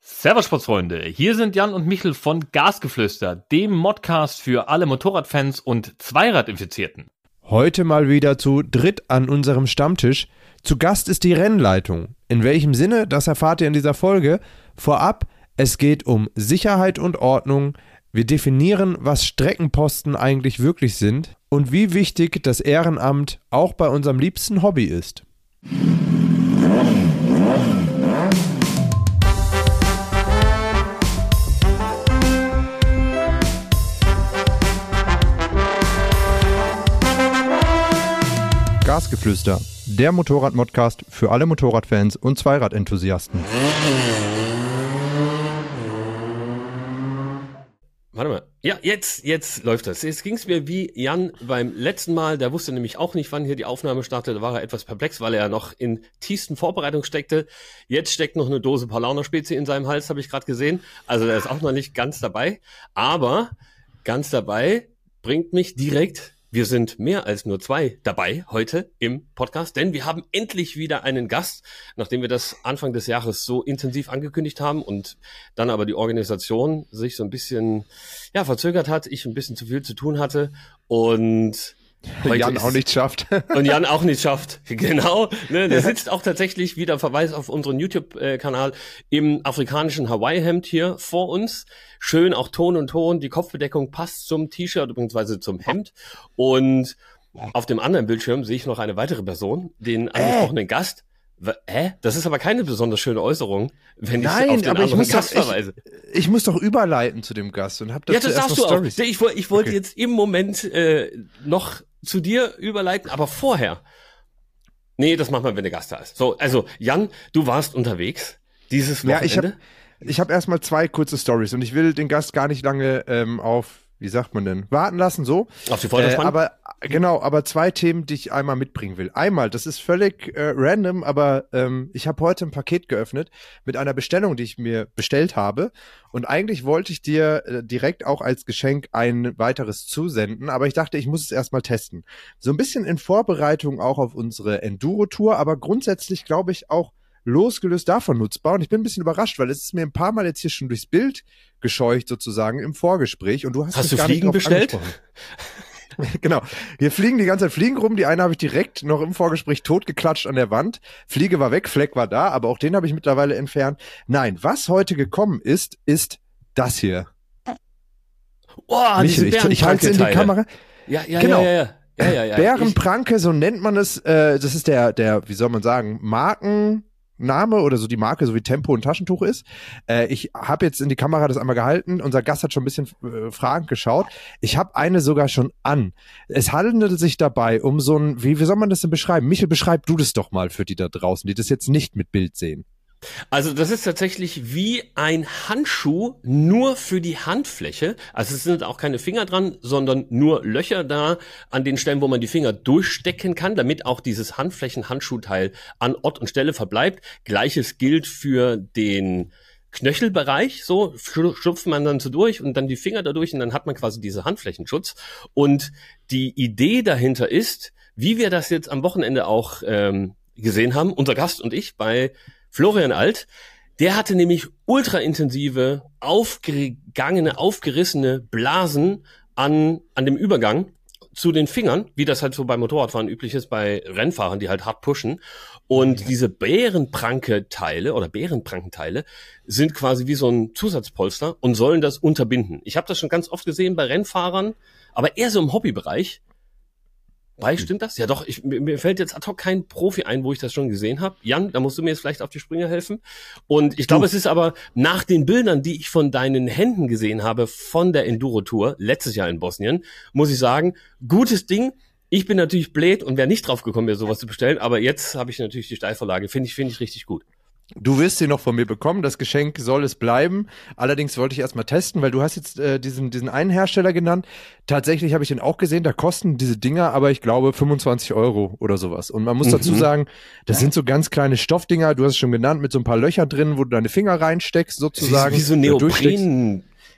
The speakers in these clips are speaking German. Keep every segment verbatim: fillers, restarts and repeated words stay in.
Servus Sportsfreunde, hier sind Jan und Michel von Gasgeflüster, dem Modcast für alle Motorradfans und Zweirad-Infizierten. Heute mal wieder zu dritt an unserem Stammtisch. Zu Gast ist die Rennleitung. In welchem Sinne, das erfahrt ihr in dieser Folge. Vorab, es geht um Sicherheit und Ordnung. Wir definieren, was Streckenposten eigentlich wirklich sind und wie wichtig das Ehrenamt auch bei unserem liebsten Hobby ist. Gasgeflüster, der Motorrad-Modcast für alle Motorradfans und Zweiradenthusiasten. Warte mal. Ja, jetzt, jetzt läuft das. Jetzt ging es mir wie Jan beim letzten Mal. Der wusste nämlich auch nicht, wann hier die Aufnahme startet. Da war er etwas perplex, weil er ja noch in tiefsten Vorbereitung steckte. Jetzt steckt noch eine Dose Paulaner Spezi in seinem Hals, habe ich gerade gesehen. Also er ist auch noch nicht ganz dabei. Aber ganz dabei bringt mich direkt... Wir sind mehr als nur zwei dabei heute im Podcast, denn wir haben endlich wieder einen Gast, nachdem wir das Anfang des Jahres so intensiv angekündigt haben und dann aber die Organisation sich so ein bisschen ja verzögert hat, ich ein bisschen zu viel zu tun hatte und Jan auch nicht schafft. Und Jan auch nicht schafft, genau. Ne, der sitzt auch tatsächlich, wieder Verweis auf unseren YouTube-Kanal, im afrikanischen Hawaii-Hemd hier vor uns. Schön auch Ton und Ton, die Kopfbedeckung passt zum T-Shirt, beziehungsweise zum Hemd. Und auf dem anderen Bildschirm sehe ich noch eine weitere Person, den angesprochenen äh. Gast. Hä? Das ist aber keine besonders schöne Äußerung, wenn ich Nein, auf den aber anderen ich muss Gast doch, verweise. Ich, ich muss doch überleiten zu dem Gast und hab dazu ja, das erst darfst noch du Storys. auch. Ich, ich wollte okay. jetzt im Moment äh, noch zu dir überleiten, aber vorher. Nee, das machen wir, wenn der Gast da ist. So, also Jan, du warst unterwegs dieses Wochenende. Ja, ich habe ich hab erstmal zwei kurze Storys und ich will den Gast gar nicht lange ähm, auf, wie sagt man denn, warten lassen, so. Auf die Folter spannen? Äh, aber genau, aber zwei Themen, die ich einmal mitbringen will. Einmal, das ist völlig äh, random, aber ähm, ich habe heute ein Paket geöffnet mit einer Bestellung, die ich mir bestellt habe. Und eigentlich wollte ich dir äh, direkt auch als Geschenk ein weiteres zusenden, aber ich dachte, ich muss es erstmal testen. So ein bisschen in Vorbereitung auch auf unsere Enduro-Tour, aber grundsätzlich glaube ich auch losgelöst davon nutzbar. Und ich bin ein bisschen überrascht, weil es ist mir ein paar Mal jetzt hier schon durchs Bild gescheucht sozusagen im Vorgespräch. Und du hast, hast mich du gar Fliegen nicht bestellt? Genau. Hier fliegen die ganze Zeit Fliegen rum. Die eine habe ich direkt noch im Vorgespräch totgeklatscht an der Wand. Fliege war weg, Fleck war da, aber auch den habe ich mittlerweile entfernt. Nein, was heute gekommen ist, ist das hier. Oh, Michel, diese ich, ich halte es in die Kamera. Ja, ja, genau. ja, ja, ja. Ja, ja, ja. Bärenpranke, so nennt man es. Äh, das ist der, der, wie soll man sagen, Markenname oder so die Marke, so wie Tempo und Taschentuch ist. Äh, ich habe jetzt in die Kamera das einmal gehalten. Unser Gast hat schon ein bisschen äh, fragend geschaut. Ich habe eine sogar schon an. Es handelt sich dabei um so ein, wie, wie soll man das denn beschreiben? Michel, beschreib du das doch mal für die da draußen, die das jetzt nicht mit Bild sehen. Also das ist tatsächlich wie ein Handschuh, nur für die Handfläche. Also es sind auch keine Finger dran, sondern nur Löcher da an den Stellen, wo man die Finger durchstecken kann, damit auch dieses Handflächen-Handschuhteil an Ort und Stelle verbleibt. Gleiches gilt für den Knöchelbereich, so schlupft man dann so durch und dann die Finger dadurch und dann hat man quasi diese Handflächenschutz. Und die Idee dahinter ist, wie wir das jetzt am Wochenende auch ähm, gesehen haben, unser Gast und ich bei Florian Alt, der hatte nämlich ultraintensive, aufgegangene, aufgerissene Blasen an an dem Übergang zu den Fingern, wie das halt so bei Motorradfahren üblich ist, bei Rennfahrern, die halt hart pushen. Und ja. diese Bärenpranke-Teile oder Bärenprankenteile sind quasi wie so ein Zusatzpolster und sollen das unterbinden. Ich habe das schon ganz oft gesehen bei Rennfahrern, aber eher so im Hobbybereich. Bei, stimmt das? Ja doch, ich, mir fällt jetzt ad hoc kein Profi ein, wo ich das schon gesehen habe. Jan, da musst du mir jetzt vielleicht auf die Sprünge helfen. Und ich glaube, es ist aber nach den Bildern, die ich von deinen Händen gesehen habe von der Enduro-Tour letztes Jahr in Bosnien, muss ich sagen, gutes Ding. Ich bin natürlich blöd und wäre nicht drauf gekommen, mir sowas zu bestellen, aber jetzt habe ich natürlich die Steilvorlage. Finde ich, finde ich richtig gut. Du wirst sie noch von mir bekommen, das Geschenk soll es bleiben. Allerdings wollte ich erstmal testen, weil du hast jetzt äh, diesen diesen einen Hersteller genannt. Tatsächlich habe ich den auch gesehen, da kosten diese Dinger aber ich glaube fünfundzwanzig Euro oder sowas. Und man muss mhm. dazu sagen, das sind so ganz kleine Stoffdinger, du hast es schon genannt, mit so ein paar Löcher drin, wo du deine Finger reinsteckst sozusagen. Wie, wie so Neopren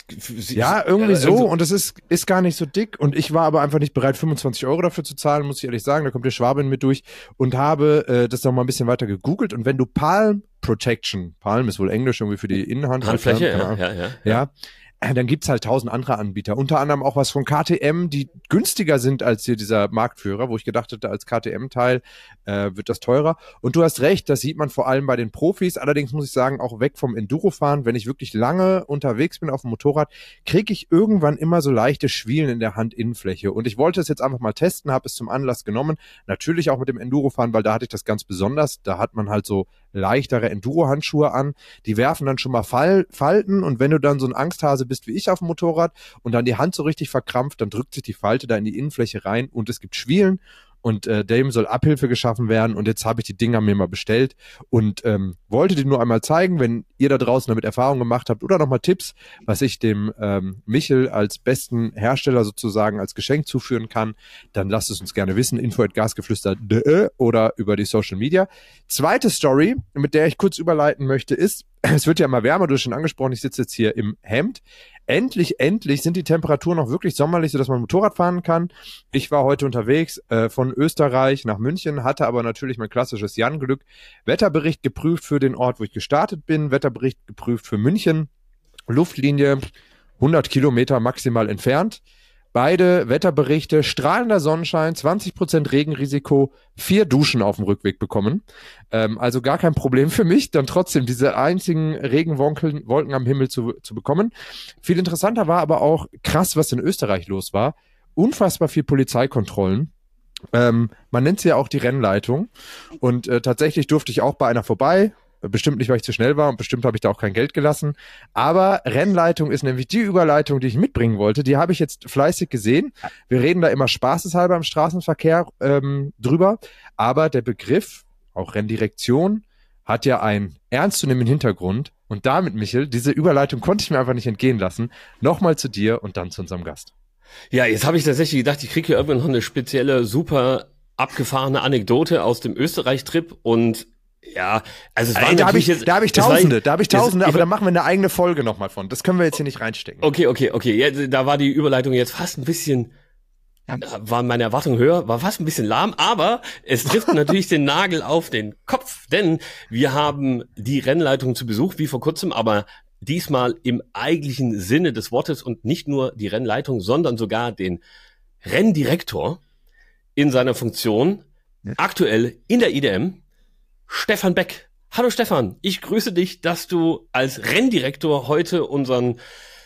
Ja, irgendwie so und es ist, ist gar nicht so dick und ich war aber einfach nicht bereit, fünfundzwanzig Euro dafür zu zahlen, muss ich ehrlich sagen, da kommt der Schwabin mit durch und habe äh, das noch mal ein bisschen weiter gegoogelt und wenn du Palm Protection, Palm ist wohl Englisch irgendwie für die Innenhand. Handfläche, ja, ja, ja, ja. ja. Dann gibt's halt tausend andere Anbieter, unter anderem auch was von K T M, die günstiger sind als hier dieser Marktführer, wo ich gedacht hätte, als K T M-Teil äh, wird das teurer. Und du hast recht, das sieht man vor allem bei den Profis, allerdings muss ich sagen, auch weg vom Endurofahren, wenn ich wirklich lange unterwegs bin auf dem Motorrad, kriege ich irgendwann immer so leichte Schwielen in der Handinnenfläche. Und ich wollte es jetzt einfach mal testen, habe es zum Anlass genommen, natürlich auch mit dem Endurofahren, weil da hatte ich das ganz besonders, da hat man halt so leichtere Enduro-Handschuhe an, die werfen dann schon mal Fall, Falten und wenn du dann so ein Angsthase bist wie ich auf dem Motorrad und dann die Hand so richtig verkrampft, dann drückt sich die Falte da in die Innenfläche rein und es gibt Schwielen und äh, dem soll Abhilfe geschaffen werden und jetzt habe ich die Dinger mir mal bestellt und ähm, wollte die nur einmal zeigen, wenn ihr da draußen damit Erfahrung gemacht habt oder nochmal Tipps, was ich dem ähm, Michel als besten Hersteller sozusagen als Geschenk zuführen kann, dann lasst es uns gerne wissen, info at gasgeflüster punkt de oder über die Social Media. Zweite Story, mit der ich kurz überleiten möchte, ist, es wird ja immer wärmer, du hast schon angesprochen, ich sitze jetzt hier im Hemd. Endlich, endlich sind die Temperaturen auch wirklich sommerlich, sodass man Motorrad fahren kann. Ich war heute unterwegs äh, von Österreich nach München, hatte aber natürlich mein klassisches Jan-Glück. Wetterbericht geprüft für den Ort, wo ich gestartet bin. Wetterbericht geprüft für München. Luftlinie hundert Kilometer maximal entfernt. Beide Wetterberichte, strahlender Sonnenschein, zwanzig Prozent Regenrisiko, vier Duschen auf dem Rückweg bekommen. Ähm, also gar kein Problem für mich, dann trotzdem diese einzigen Regenwolken Wolken am Himmel zu, zu bekommen. Viel interessanter war aber auch krass, was in Österreich los war. Unfassbar viel Polizeikontrollen. Ähm, man nennt sie ja auch die Rennleitung. Und äh, tatsächlich durfte ich auch bei einer vorbei. Bestimmt nicht, weil ich zu schnell war und bestimmt habe ich da auch kein Geld gelassen. Aber Rennleitung ist nämlich die Überleitung, die ich mitbringen wollte. Die habe ich jetzt fleißig gesehen. Wir reden da immer spaßeshalber im Straßenverkehr ähm, drüber. Aber der Begriff, auch Renndirektion, hat ja einen ernstzunehmenden Hintergrund. Und damit, Michel, diese Überleitung konnte ich mir einfach nicht entgehen lassen. Nochmal zu dir und dann zu unserem Gast. Ja, jetzt habe ich tatsächlich gedacht, ich kriege hier irgendwann noch eine spezielle, super abgefahrene Anekdote aus dem Österreich-Trip und ja, also es war Ey, da habe ich, jetzt, da hab ich Tausende, war, da habe ich Tausende, das, aber da machen wir eine eigene Folge nochmal von. Das können wir jetzt hier nicht reinstecken. Okay, okay, okay. Ja, da war die Überleitung jetzt fast ein bisschen, waren meine Erwartungen höher, war fast ein bisschen lahm, aber es trifft natürlich den Nagel auf den Kopf, denn wir haben die Rennleitung zu Besuch, wie vor kurzem, aber diesmal im eigentlichen Sinne des Wortes und nicht nur die Rennleitung, sondern sogar den Renndirektor in seiner Funktion, aktuell in der I D M, Stefan Beck. Hallo Stefan, ich grüße dich, dass du als Renndirektor heute unseren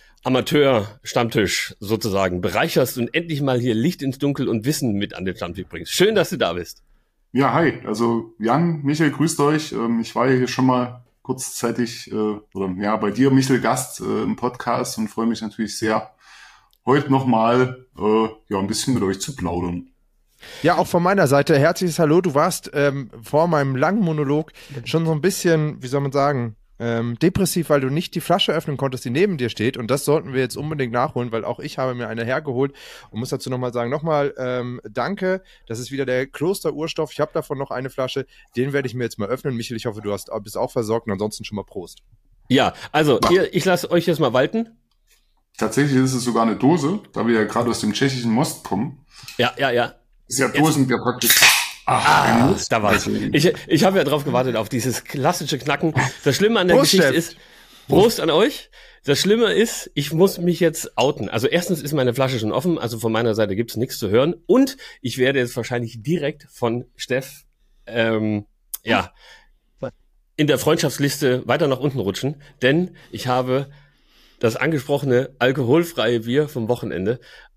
Amateur-Stammtisch sozusagen bereicherst und endlich mal hier Licht ins Dunkel und Wissen mit an den Stammtisch bringst. Schön, dass du da bist. Ja, hi. Also Jan, Michael, grüßt euch. Ich war ja hier schon mal kurzzeitig, oder ja, bei dir, Michael, Gast im Podcast und freue mich natürlich sehr, heute nochmal ja, ein bisschen mit euch zu plaudern. Ja, auch von meiner Seite herzliches Hallo. Du warst ähm, vor meinem langen Monolog schon so ein bisschen, wie soll man sagen, ähm, depressiv, weil du nicht die Flasche öffnen konntest, die neben dir steht. Und das sollten wir jetzt unbedingt nachholen, weil auch ich habe mir eine hergeholt und muss dazu nochmal sagen, nochmal ähm, danke. Das ist wieder der Kloster-Urstoff. Ich habe davon noch eine Flasche. Den werde ich mir jetzt mal öffnen. Michael, ich hoffe, du hast, bist auch versorgt und ansonsten schon mal Prost. Ja, also ihr, ich lasse euch jetzt mal walten. Tatsächlich ist es sogar eine Dose, da wir ja gerade aus dem tschechischen Most kommen. Ja, ja, ja. Ist ja Dosen, der praktisch... Ah, ah da war's. Ich, ich habe ja drauf gewartet, auf dieses klassische Knacken. Das Schlimme an der Prost, Geschichte Chef. ist, Prost an euch. Das Schlimme ist, ich muss mich jetzt outen. Also erstens ist meine Flasche schon offen, also von meiner Seite gibt's nichts zu hören. Und ich werde jetzt wahrscheinlich direkt von Steff ähm, ja in der Freundschaftsliste weiter nach unten rutschen, denn ich habe das angesprochene alkoholfreie Bier vom Wochenende.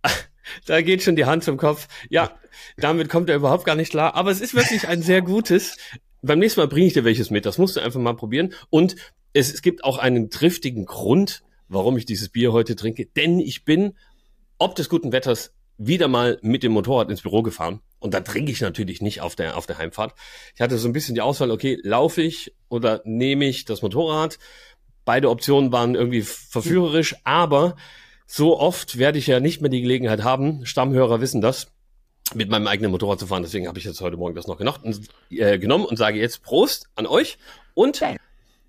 Da geht schon die Hand zum Kopf. Ja, damit kommt er überhaupt gar nicht klar. Aber es ist wirklich ein sehr gutes. Beim nächsten Mal bringe ich dir welches mit. Das musst du einfach mal probieren. Und es, es gibt auch einen triftigen Grund, warum ich dieses Bier heute trinke. Denn ich bin, ob des guten Wetters, wieder mal mit dem Motorrad ins Büro gefahren. Und da trinke ich natürlich nicht auf der, auf der Heimfahrt. Ich hatte so ein bisschen die Auswahl, okay, laufe ich oder nehme ich das Motorrad? Beide Optionen waren irgendwie verführerisch, aber so oft werde ich ja nicht mehr die Gelegenheit haben, Stammhörer wissen das, mit meinem eigenen Motorrad zu fahren. Deswegen habe ich jetzt heute Morgen das noch genocht und, äh, genommen und sage jetzt Prost an euch. Und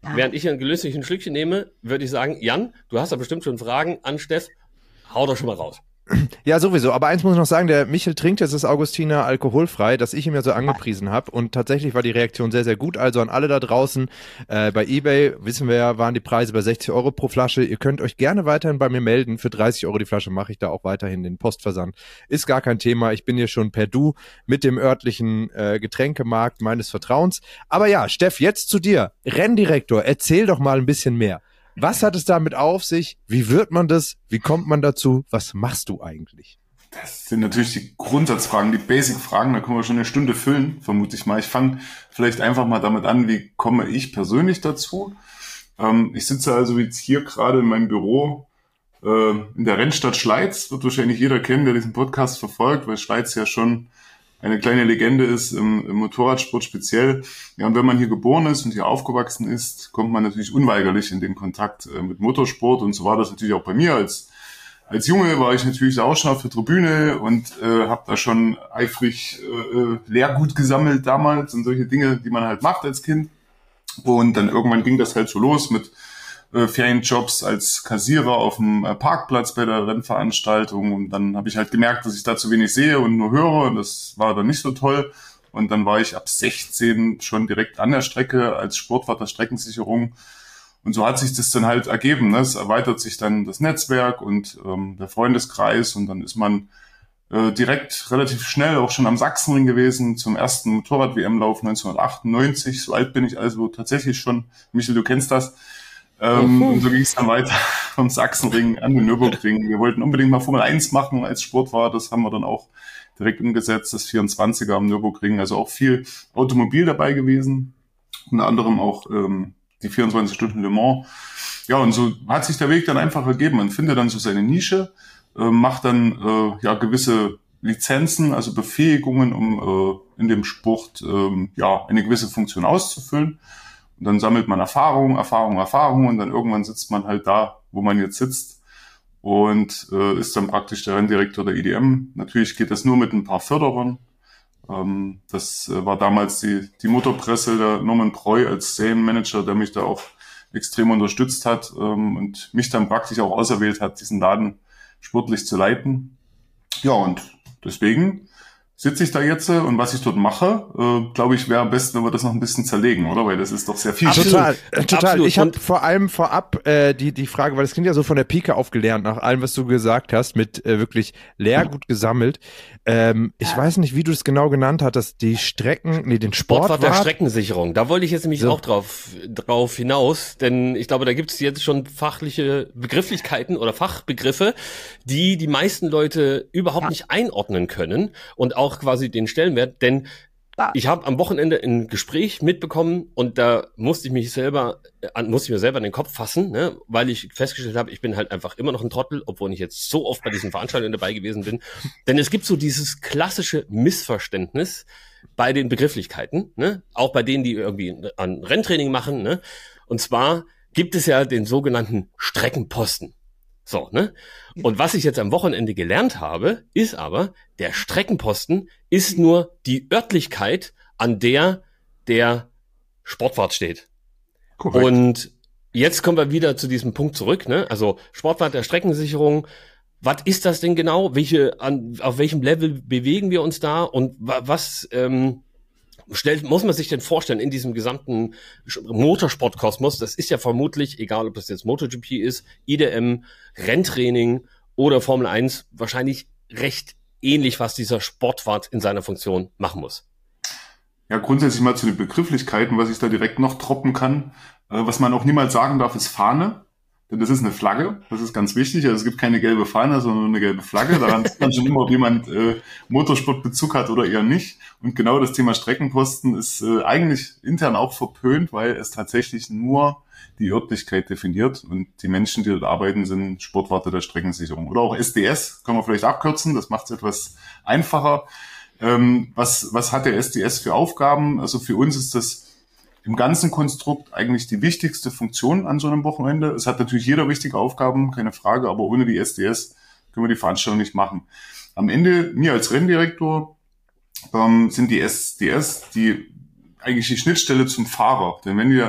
während ich ein gelöstes Schlückchen nehme, würde ich sagen, Jan, du hast da bestimmt schon Fragen an Steff. Hau doch schon mal raus. Ja, sowieso. Aber eins muss ich noch sagen, der Michel trinkt jetzt das Augustiner alkoholfrei, das ich ihm ja so angepriesen habe. Und tatsächlich war die Reaktion sehr, sehr gut. Also an alle da draußen, äh, bei eBay, wissen wir ja, waren die Preise bei sechzig Euro pro Flasche. Ihr könnt euch gerne weiterhin bei mir melden. Für dreißig Euro die Flasche mache ich da auch weiterhin den Postversand. Ist gar kein Thema. Ich bin hier schon per Du mit dem örtlichen äh, Getränkemarkt meines Vertrauens. Aber ja, Steff, jetzt zu dir. Renndirektor, erzähl doch mal ein bisschen mehr. Was hat es damit auf sich? Wie wird man das? Wie kommt man dazu? Was machst du eigentlich? Das sind natürlich die Grundsatzfragen, die Basic-Fragen. Da können wir schon eine Stunde füllen, vermute ich mal. Ich fange vielleicht einfach mal damit an, wie komme ich persönlich dazu? Ähm, ich sitze also jetzt hier gerade in meinem Büro äh, in der Rennstadt Schleiz. Wird wahrscheinlich jeder kennen, der diesen Podcast verfolgt, weil Schleiz ja schon eine kleine Legende ist im, im Motorradsport speziell. Ja, und wenn man hier geboren ist und hier aufgewachsen ist, kommt man natürlich unweigerlich in den Kontakt äh, mit Motorsport. Und so war das natürlich auch bei mir. Als als Junge war ich natürlich auch schon auf der Tribüne und äh, habe da schon eifrig äh, Lehrgut gesammelt damals und solche Dinge, die man halt macht als Kind. Und dann irgendwann ging das halt so los mit äh, Ferienjobs als Kassierer auf dem äh, Parkplatz bei der Rennveranstaltung. Und dann habe ich halt gemerkt, dass ich da zu wenig sehe und nur höre. Und das war dann nicht so toll. Und dann war ich ab sechzehn schon direkt an der Strecke als Sportwart der Streckensicherung. Und so hat sich das dann halt ergeben. Ne? Es erweitert sich dann das Netzwerk und ähm, der Freundeskreis. Und dann ist man äh, direkt relativ schnell auch schon am Sachsenring gewesen zum ersten Motorrad-W M-Lauf neunzehnhundertachtundneunzig. So alt bin ich also tatsächlich schon. Michel, du kennst das. Ähm, und so ging es dann weiter vom Sachsenring an den Nürburgring. Wir wollten unbedingt mal Formel eins machen als Sportwart. Das haben wir dann auch direkt umgesetzt, das vierundzwanziger am Nürburgring. Also auch viel Automobil dabei gewesen. Unter anderem auch ähm, die vierundzwanzig Stunden Le Mans. Ja, und so hat sich der Weg dann einfach ergeben. Man findet dann so seine Nische, äh, macht dann äh, ja gewisse Lizenzen, also Befähigungen, um äh, in dem Sport äh, ja eine gewisse Funktion auszufüllen. Und dann sammelt man Erfahrung, Erfahrung, Erfahrung und dann irgendwann sitzt man halt da, wo man jetzt sitzt und äh, ist dann praktisch der Renndirektor der I D M. Natürlich geht das nur mit ein paar Förderern. Ähm, das äh, war damals die, die Motorpresse, der Norman Preu als Serienmanager, der mich da auch extrem unterstützt hat ähm, und mich dann praktisch auch auserwählt hat, diesen Laden sportlich zu leiten. Ja, und deswegen sitze ich da jetzt und was ich dort mache, äh, glaube ich, wäre am besten, wenn wir das noch ein bisschen zerlegen, oder? Weil das ist doch sehr viel. Total, äh, total. Absolut. Ich habe vor allem vorab äh, die die Frage, weil das klingt ja so von der Pike aufgelernt, nach allem, was du gesagt hast, mit äh, wirklich Lehrgut gesammelt. Ähm, ich ja. weiß nicht, wie du es genau genannt hattest, die Strecken, nee, den Sportwart. Sportwart der Streckensicherung. Da wollte ich jetzt nämlich so. auch drauf drauf hinaus, denn ich glaube, da gibt es jetzt schon fachliche Begrifflichkeiten oder Fachbegriffe, die die meisten Leute überhaupt ja. nicht einordnen können und auch auch quasi den Stellenwert, denn ich habe am Wochenende ein Gespräch mitbekommen und da musste ich mich selber, musste ich mir selber in den Kopf fassen, ne, weil ich festgestellt habe, ich bin halt einfach immer noch ein Trottel, obwohl ich jetzt so oft bei diesen Veranstaltungen dabei gewesen bin. Denn es gibt so dieses klassische Missverständnis bei den Begrifflichkeiten, ne, auch bei denen, die irgendwie ein Renntraining machen, ne, und zwar gibt es ja den sogenannten Streckenposten. So, ne? Und was ich jetzt am Wochenende gelernt habe, ist aber, der Streckenposten ist nur die Örtlichkeit, an der der Sportwart steht. Korrekt. Und jetzt kommen wir wieder zu diesem Punkt zurück, ne? Also Sportwart der Streckensicherung, was ist das denn genau? Welche, an, auf welchem Level bewegen wir uns da? Und was ähm, stellt, muss man sich denn vorstellen in diesem gesamten Motorsportkosmos? Das ist ja vermutlich, egal ob das jetzt MotoGP ist, I D M, Renntraining oder Formel eins, wahrscheinlich recht ähnlich, was dieser Sportwart in seiner Funktion machen muss. Ja, grundsätzlich mal zu den Begrifflichkeiten, was ich da direkt noch droppen kann. Äh, was man auch niemals sagen darf, ist Fahne. Denn das ist eine Flagge, das ist ganz wichtig. Also es gibt keine gelbe Fahne, sondern nur eine gelbe Flagge. Daran sieht man schon immer, ob jemand äh, Motorsportbezug hat oder eher nicht. Und genau das Thema Streckenposten ist äh, eigentlich intern auch verpönt, weil es tatsächlich nur die Örtlichkeit definiert. Und die Menschen, die dort arbeiten, sind Sportwarte der Streckensicherung. Oder auch S D S, können wir vielleicht abkürzen, das macht es etwas einfacher. Ähm, was, was hat der S D S für Aufgaben? Also für uns ist das im ganzen Konstrukt eigentlich die wichtigste Funktion an so einem Wochenende. Es hat natürlich jeder wichtige Aufgaben, keine Frage, aber ohne die S D S können wir die Veranstaltung nicht machen. Am Ende, mir als Renndirektor, ähm, sind die S D S die eigentlich die Schnittstelle zum Fahrer. Denn wenn wir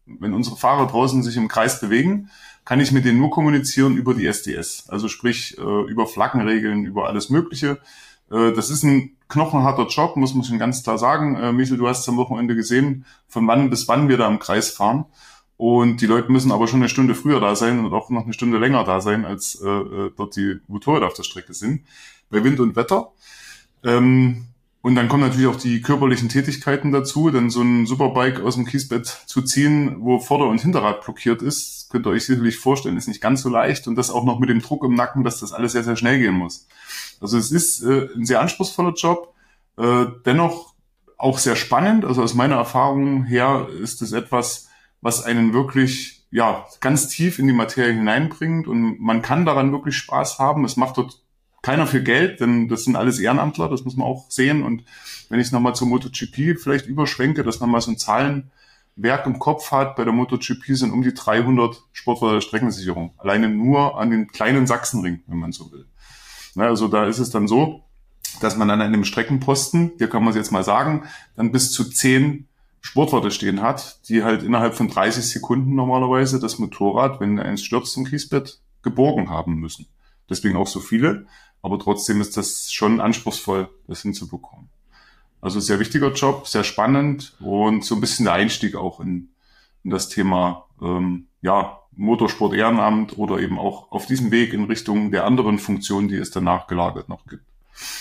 wenn unsere Fahrer draußen sich im Kreis bewegen, kann ich mit denen nur kommunizieren über die S D S. Also sprich, über Flaggenregeln, über alles Mögliche. Das ist ein knochenharter Job, muss man schon ganz klar sagen. Michel, du hast es am Wochenende gesehen, von wann bis wann wir da im Kreis fahren. Und die Leute müssen aber schon eine Stunde früher da sein und auch noch eine Stunde länger da sein, als äh, dort die Motorräder auf der Strecke sind, bei Wind und Wetter. Ähm, und dann kommen natürlich auch die körperlichen Tätigkeiten dazu, denn so ein Superbike aus dem Kiesbett zu ziehen, wo Vorder- und Hinterrad blockiert ist, könnt ihr euch sicherlich vorstellen, ist nicht ganz so leicht und das auch noch mit dem Druck im Nacken, dass das alles sehr, sehr schnell gehen muss. Also es ist äh, ein sehr anspruchsvoller Job, äh, dennoch auch sehr spannend. Also aus meiner Erfahrung her ist es etwas, was einen wirklich ja ganz tief in die Materie hineinbringt und man kann daran wirklich Spaß haben. Es macht dort keiner für Geld, denn das sind alles Ehrenamtler, das muss man auch sehen. Und wenn ich nochmal zur MotoGP vielleicht überschwenke, dass man mal so ein Zahlenwerk im Kopf hat, bei der MotoGP sind um die dreihundert Sportler der Streckensicherung. Alleine nur an den kleinen Sachsenring, wenn man so will. Na, also da ist es dann so, dass man an einem Streckenposten, hier kann man es jetzt mal sagen, dann bis zu zehn Sportwarte stehen hat, die halt innerhalb von dreißig Sekunden normalerweise das Motorrad, wenn eins stürzt im Kiesbett, geborgen haben müssen. Deswegen auch so viele, aber trotzdem ist das schon anspruchsvoll, das hinzubekommen. Also sehr wichtiger Job, sehr spannend und so ein bisschen der Einstieg auch in, in das Thema ähm, ja Motorsport, Ehrenamt oder eben auch auf diesem Weg in Richtung der anderen Funktionen, die es danach gelagert noch gibt.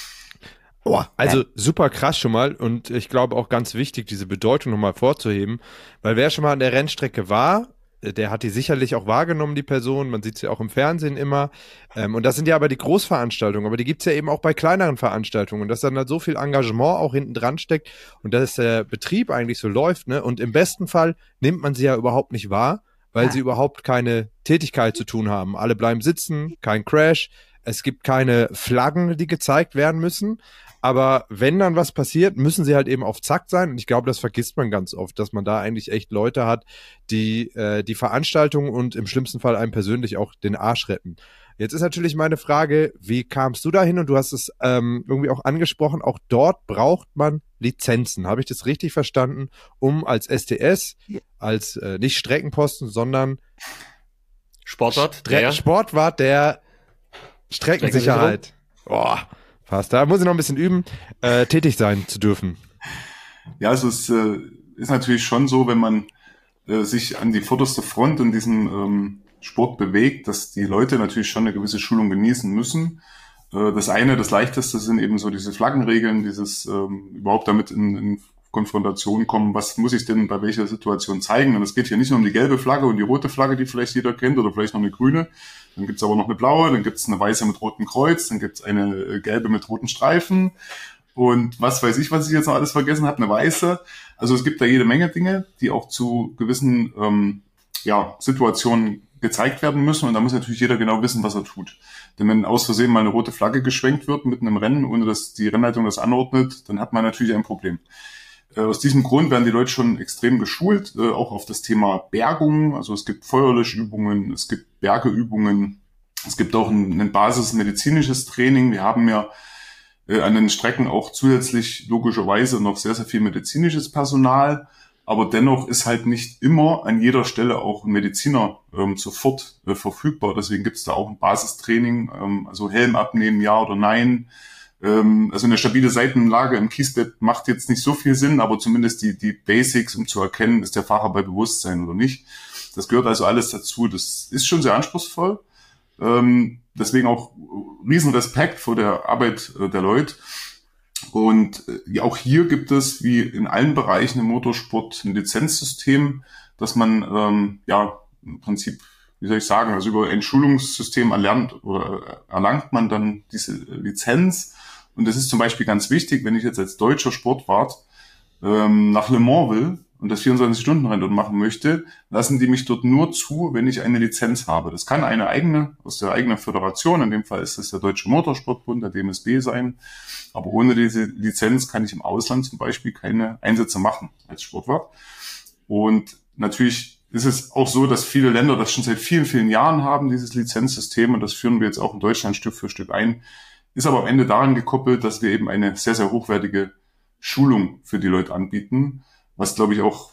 Oh, also super krass schon mal und ich glaube auch ganz wichtig, diese Bedeutung nochmal vorzuheben, weil wer schon mal an der Rennstrecke war, der hat die sicherlich auch wahrgenommen, die Person, man sieht sie auch im Fernsehen immer ähm, und das sind ja aber die Großveranstaltungen, aber die gibt's ja eben auch bei kleineren Veranstaltungen und dass dann halt so viel Engagement auch hinten dran steckt und dass der Betrieb eigentlich so läuft, ne? Und im besten Fall nimmt man sie ja überhaupt nicht wahr, weil ja. sie überhaupt keine Tätigkeit zu tun haben. Alle bleiben sitzen, kein Crash, es gibt keine Flaggen, die gezeigt werden müssen. Aber wenn dann was passiert, müssen sie halt eben auf Zack sein. Und ich glaube, das vergisst man ganz oft, dass man da eigentlich echt Leute hat, die äh, die Veranstaltung und im schlimmsten Fall einem persönlich auch den Arsch retten. Jetzt ist natürlich meine Frage, wie kamst du da hin? Und du hast es ähm, irgendwie auch angesprochen, auch dort braucht man Lizenzen. Habe ich das richtig verstanden? Um als S T S, als äh, nicht Streckenposten, sondern Sportwart, Stre- Sportwart der Streckensicherheit. Boah. Fast. Da muss ich noch ein bisschen üben, äh, tätig sein zu dürfen. Ja, also es äh, ist natürlich schon so, wenn man äh, sich an die vorderste Front in diesem ähm, Sport bewegt, dass die Leute natürlich schon eine gewisse Schulung genießen müssen. Äh, das eine, das Leichteste sind eben so diese Flaggenregeln, dieses ähm, überhaupt damit in, in Konfrontation kommen, was muss ich denn bei welcher Situation zeigen. Und es geht hier nicht nur um die gelbe Flagge und die rote Flagge, die vielleicht jeder kennt, oder vielleicht noch eine grüne. Dann gibt's aber noch eine blaue, dann gibt's eine weiße mit rotem Kreuz, dann gibt's eine gelbe mit roten Streifen und was weiß ich, was ich jetzt noch alles vergessen habe, eine weiße. Also es gibt da jede Menge Dinge, die auch zu gewissen ähm, ja, Situationen gezeigt werden müssen und da muss natürlich jeder genau wissen, was er tut. Denn wenn aus Versehen mal eine rote Flagge geschwenkt wird mitten im Rennen, ohne dass die Rennleitung das anordnet, dann hat man natürlich ein Problem. Aus diesem Grund werden die Leute schon extrem geschult, äh, auch auf das Thema Bergung. Also es gibt Feuerlöschübungen, es gibt Bergeübungen, es gibt auch ein, ein basismedizinisches Training. Wir haben ja äh, an den Strecken auch zusätzlich logischerweise noch sehr, sehr viel medizinisches Personal. Aber dennoch ist halt nicht immer an jeder Stelle auch ein Mediziner ähm, sofort äh, verfügbar. Deswegen gibt es da auch ein Basistraining, ähm, also Helm abnehmen, ja oder nein. Also eine stabile Seitenlage im Kiesbett macht jetzt nicht so viel Sinn, aber zumindest die, die Basics, um zu erkennen, ist der Fahrer bei Bewusstsein oder nicht. Das gehört also alles dazu. Das ist schon sehr anspruchsvoll. Deswegen auch riesen Respekt vor der Arbeit der Leute. Und auch hier gibt es, wie in allen Bereichen im Motorsport, ein Lizenzsystem, dass man, ja, im Prinzip, wie soll ich sagen, also über ein Schulungssystem erlernt oder erlangt man dann diese Lizenz. Und das ist zum Beispiel ganz wichtig, wenn ich jetzt als deutscher Sportwart ähm, nach Le Mans will und das vierundzwanzig-Stunden-Rennen dort machen möchte, lassen die mich dort nur zu, wenn ich eine Lizenz habe. Das kann eine eigene, aus der eigenen Föderation, in dem Fall ist das der Deutsche Motorsportbund, der D M S B sein. Aber ohne diese Lizenz kann ich im Ausland zum Beispiel keine Einsätze machen als Sportwart. Und natürlich ist es auch so, dass viele Länder das schon seit vielen, vielen Jahren haben, dieses Lizenzsystem. Und das führen wir jetzt auch in Deutschland Stück für Stück ein. Ist aber am Ende daran gekoppelt, dass wir eben eine sehr, sehr hochwertige Schulung für die Leute anbieten, was, glaube ich, auch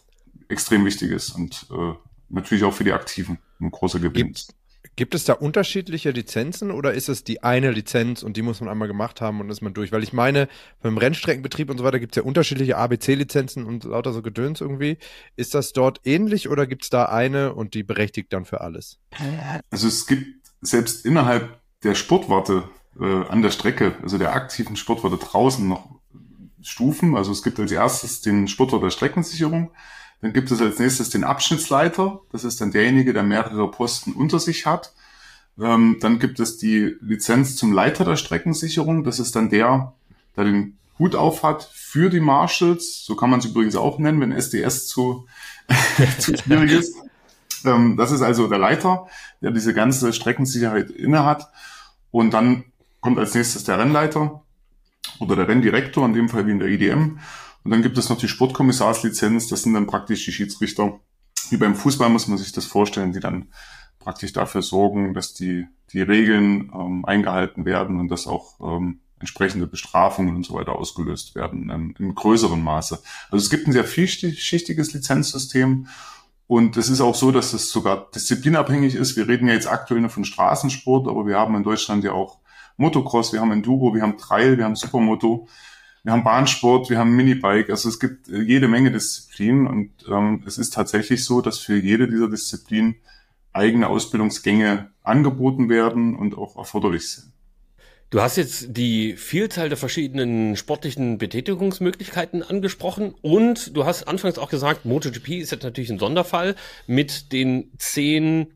extrem wichtig ist und äh, natürlich auch für die Aktiven ein großer Gewinn ist. Gibt es da unterschiedliche Lizenzen oder ist es die eine Lizenz und die muss man einmal gemacht haben und ist man durch? Weil ich meine, beim Rennstreckenbetrieb und so weiter gibt es ja unterschiedliche A B C-Lizenzen und lauter so Gedöns irgendwie. Ist das dort ähnlich oder gibt es da eine und die berechtigt dann für alles? Also es gibt selbst innerhalb der Sportwarte äh, an der Strecke, also der aktiven Sportwarte draußen noch Stufen. Also es gibt als erstes den Sportwart der Streckensicherung. Dann gibt es als nächstes den Abschnittsleiter. Das ist dann derjenige, der mehrere Posten unter sich hat. Ähm, dann gibt es die Lizenz zum Leiter der Streckensicherung. Das ist dann der, der den Hut auf hat für die Marshals. So kann man es übrigens auch nennen, wenn S D S zu, zu schwierig ist. Ähm, das ist also der Leiter, der diese ganze Streckensicherheit innehat. Und dann kommt als nächstes der Rennleiter oder der Renndirektor, in dem Fall wie in der I D M. Und dann gibt es noch die Sportkommissarslizenz, das sind dann praktisch die Schiedsrichter. Wie beim Fußball muss man sich das vorstellen, die dann praktisch dafür sorgen, dass die die Regeln ähm, eingehalten werden und dass auch ähm, entsprechende Bestrafungen und so weiter ausgelöst werden ähm, im größeren Maße. Also es gibt ein sehr vielschichtiges Lizenzsystem und es ist auch so, dass es sogar disziplinabhängig ist. Wir reden ja jetzt aktuell nur von Straßensport, aber wir haben in Deutschland ja auch Motocross, wir haben Enduro, wir haben Trail, wir haben Supermoto. Wir haben Bahnsport, wir haben Minibike, also es gibt jede Menge Disziplinen und ähm, es ist tatsächlich so, dass für jede dieser Disziplinen eigene Ausbildungsgänge angeboten werden und auch erforderlich sind. Du hast jetzt die Vielzahl der verschiedenen sportlichen Betätigungsmöglichkeiten angesprochen und du hast anfangs auch gesagt, MotoGP ist jetzt natürlich ein Sonderfall mit den zehn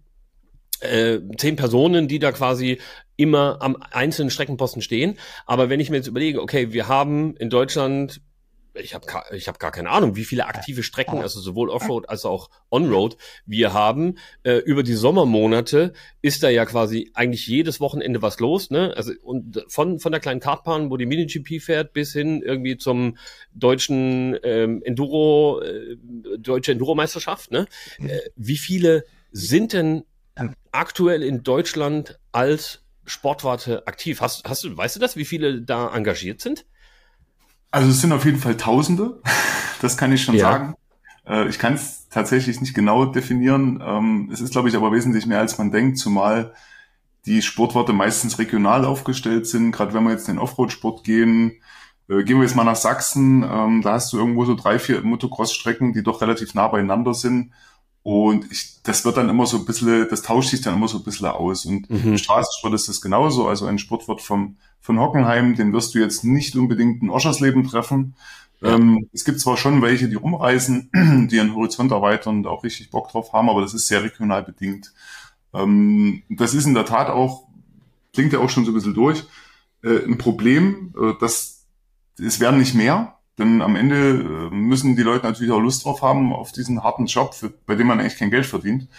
Äh, zehn Personen, die da quasi immer am einzelnen Streckenposten stehen. Aber wenn ich mir jetzt überlege, okay, wir haben in Deutschland, ich habe ich hab gar keine Ahnung, wie viele aktive Strecken, also sowohl Offroad als auch Onroad wir haben. Äh, über die Sommermonate ist da ja quasi eigentlich jedes Wochenende was los, ne? Also und von von der kleinen Kartbahn, wo die Mini-G P fährt, bis hin irgendwie zum deutschen ähm, Enduro, äh, deutsche Enduro-Meisterschaft, ne? Äh, wie viele sind denn aktuell in Deutschland als Sportwarte aktiv? Hast, hast du, weißt du das, wie viele da engagiert sind? Also es sind auf jeden Fall Tausende, das kann ich schon ja. sagen. Äh, ich kann es tatsächlich nicht genau definieren. Ähm, es ist, glaube ich, aber wesentlich mehr, als man denkt, zumal die Sportwarte meistens regional aufgestellt sind. Gerade wenn wir jetzt in den Offroad-Sport gehen, äh, gehen wir jetzt mal nach Sachsen, ähm, da hast du irgendwo so drei, vier Motocross-Strecken, die doch relativ nah beieinander sind. Und ich, das wird dann immer so ein bisschen, das tauscht sich dann immer so ein bisschen aus. Und mhm. im Straßensport ist das genauso. Also ein Sportwart vom, von Hockenheim, den wirst du jetzt nicht unbedingt in Oschersleben treffen. Ja. Ähm, es gibt zwar schon welche, die rumreisen, die ihren Horizont erweitern und auch richtig Bock drauf haben, aber das ist sehr regional bedingt. Ähm, das ist in der Tat auch, klingt ja auch schon so ein bisschen durch, äh, ein Problem, äh, dass es werden nicht mehr. Denn am Ende müssen die Leute natürlich auch Lust drauf haben, auf diesen harten Job, für, bei dem man eigentlich kein Geld verdient.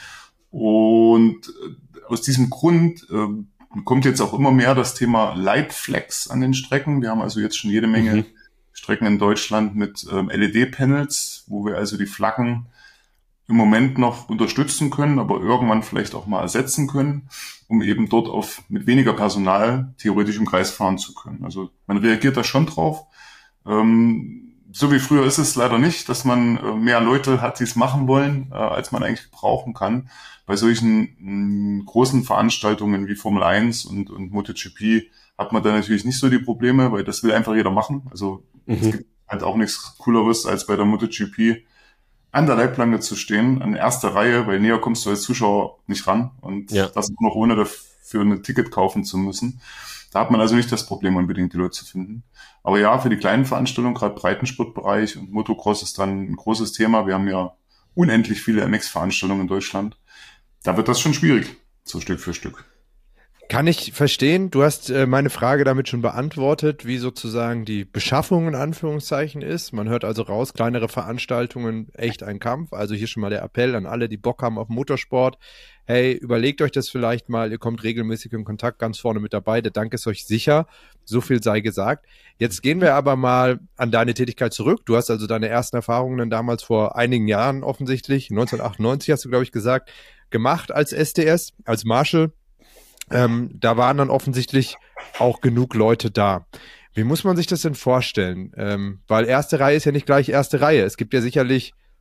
Und aus diesem Grund äh, kommt jetzt auch immer mehr das Thema Lightflex an den Strecken. Wir haben also jetzt schon jede Menge mhm. Strecken in Deutschland mit ähm, L E D-Panels, wo wir also die Flaggen im Moment noch unterstützen können, aber irgendwann vielleicht auch mal ersetzen können, um eben dort auf mit weniger Personal theoretisch im Kreis fahren zu können. Also man reagiert da schon drauf. Ähm, so wie früher ist es leider nicht, dass man äh, mehr Leute hat, die es machen wollen, äh, als man eigentlich brauchen kann. Bei solchen mh, großen Veranstaltungen wie Formel eins und, und MotoGP hat man da natürlich nicht so die Probleme, weil das will einfach jeder machen. Also mhm. es gibt halt auch nichts Cooleres, als bei der MotoGP an der Leitplanke zu stehen, an erster Reihe, weil näher kommst du als Zuschauer nicht ran und ja. das noch ohne dafür ein Ticket kaufen zu müssen. Da hat man also nicht das Problem, unbedingt die Leute zu finden. Aber ja, für die kleinen Veranstaltungen, gerade Breitensportbereich und Motocross ist dann ein großes Thema. Wir haben ja unendlich viele M X-Veranstaltungen in Deutschland. Da wird das schon schwierig, so Stück für Stück. Kann ich verstehen. Du hast äh, meine Frage damit schon beantwortet, wie sozusagen die Beschaffung in Anführungszeichen ist. Man hört also raus, kleinere Veranstaltungen, echt ein Kampf. Also hier schon mal der Appell an alle, die Bock haben auf Motorsport. Hey, überlegt euch das vielleicht mal. Ihr kommt regelmäßig in Kontakt, ganz vorne mit dabei. Der Dank ist euch sicher. So viel sei gesagt. Jetzt gehen wir aber mal an deine Tätigkeit zurück. Du hast also deine ersten Erfahrungen dann damals vor einigen Jahren offensichtlich, neunzehnhundertachtundneunzig hast du, glaube ich, gesagt, gemacht als S D S, als Marshal. Ähm, da waren dann offensichtlich auch genug Leute da. Wie muss man sich das denn vorstellen? Ähm, weil erste Reihe ist ja nicht gleich erste Reihe. Es gibt ja sicherlich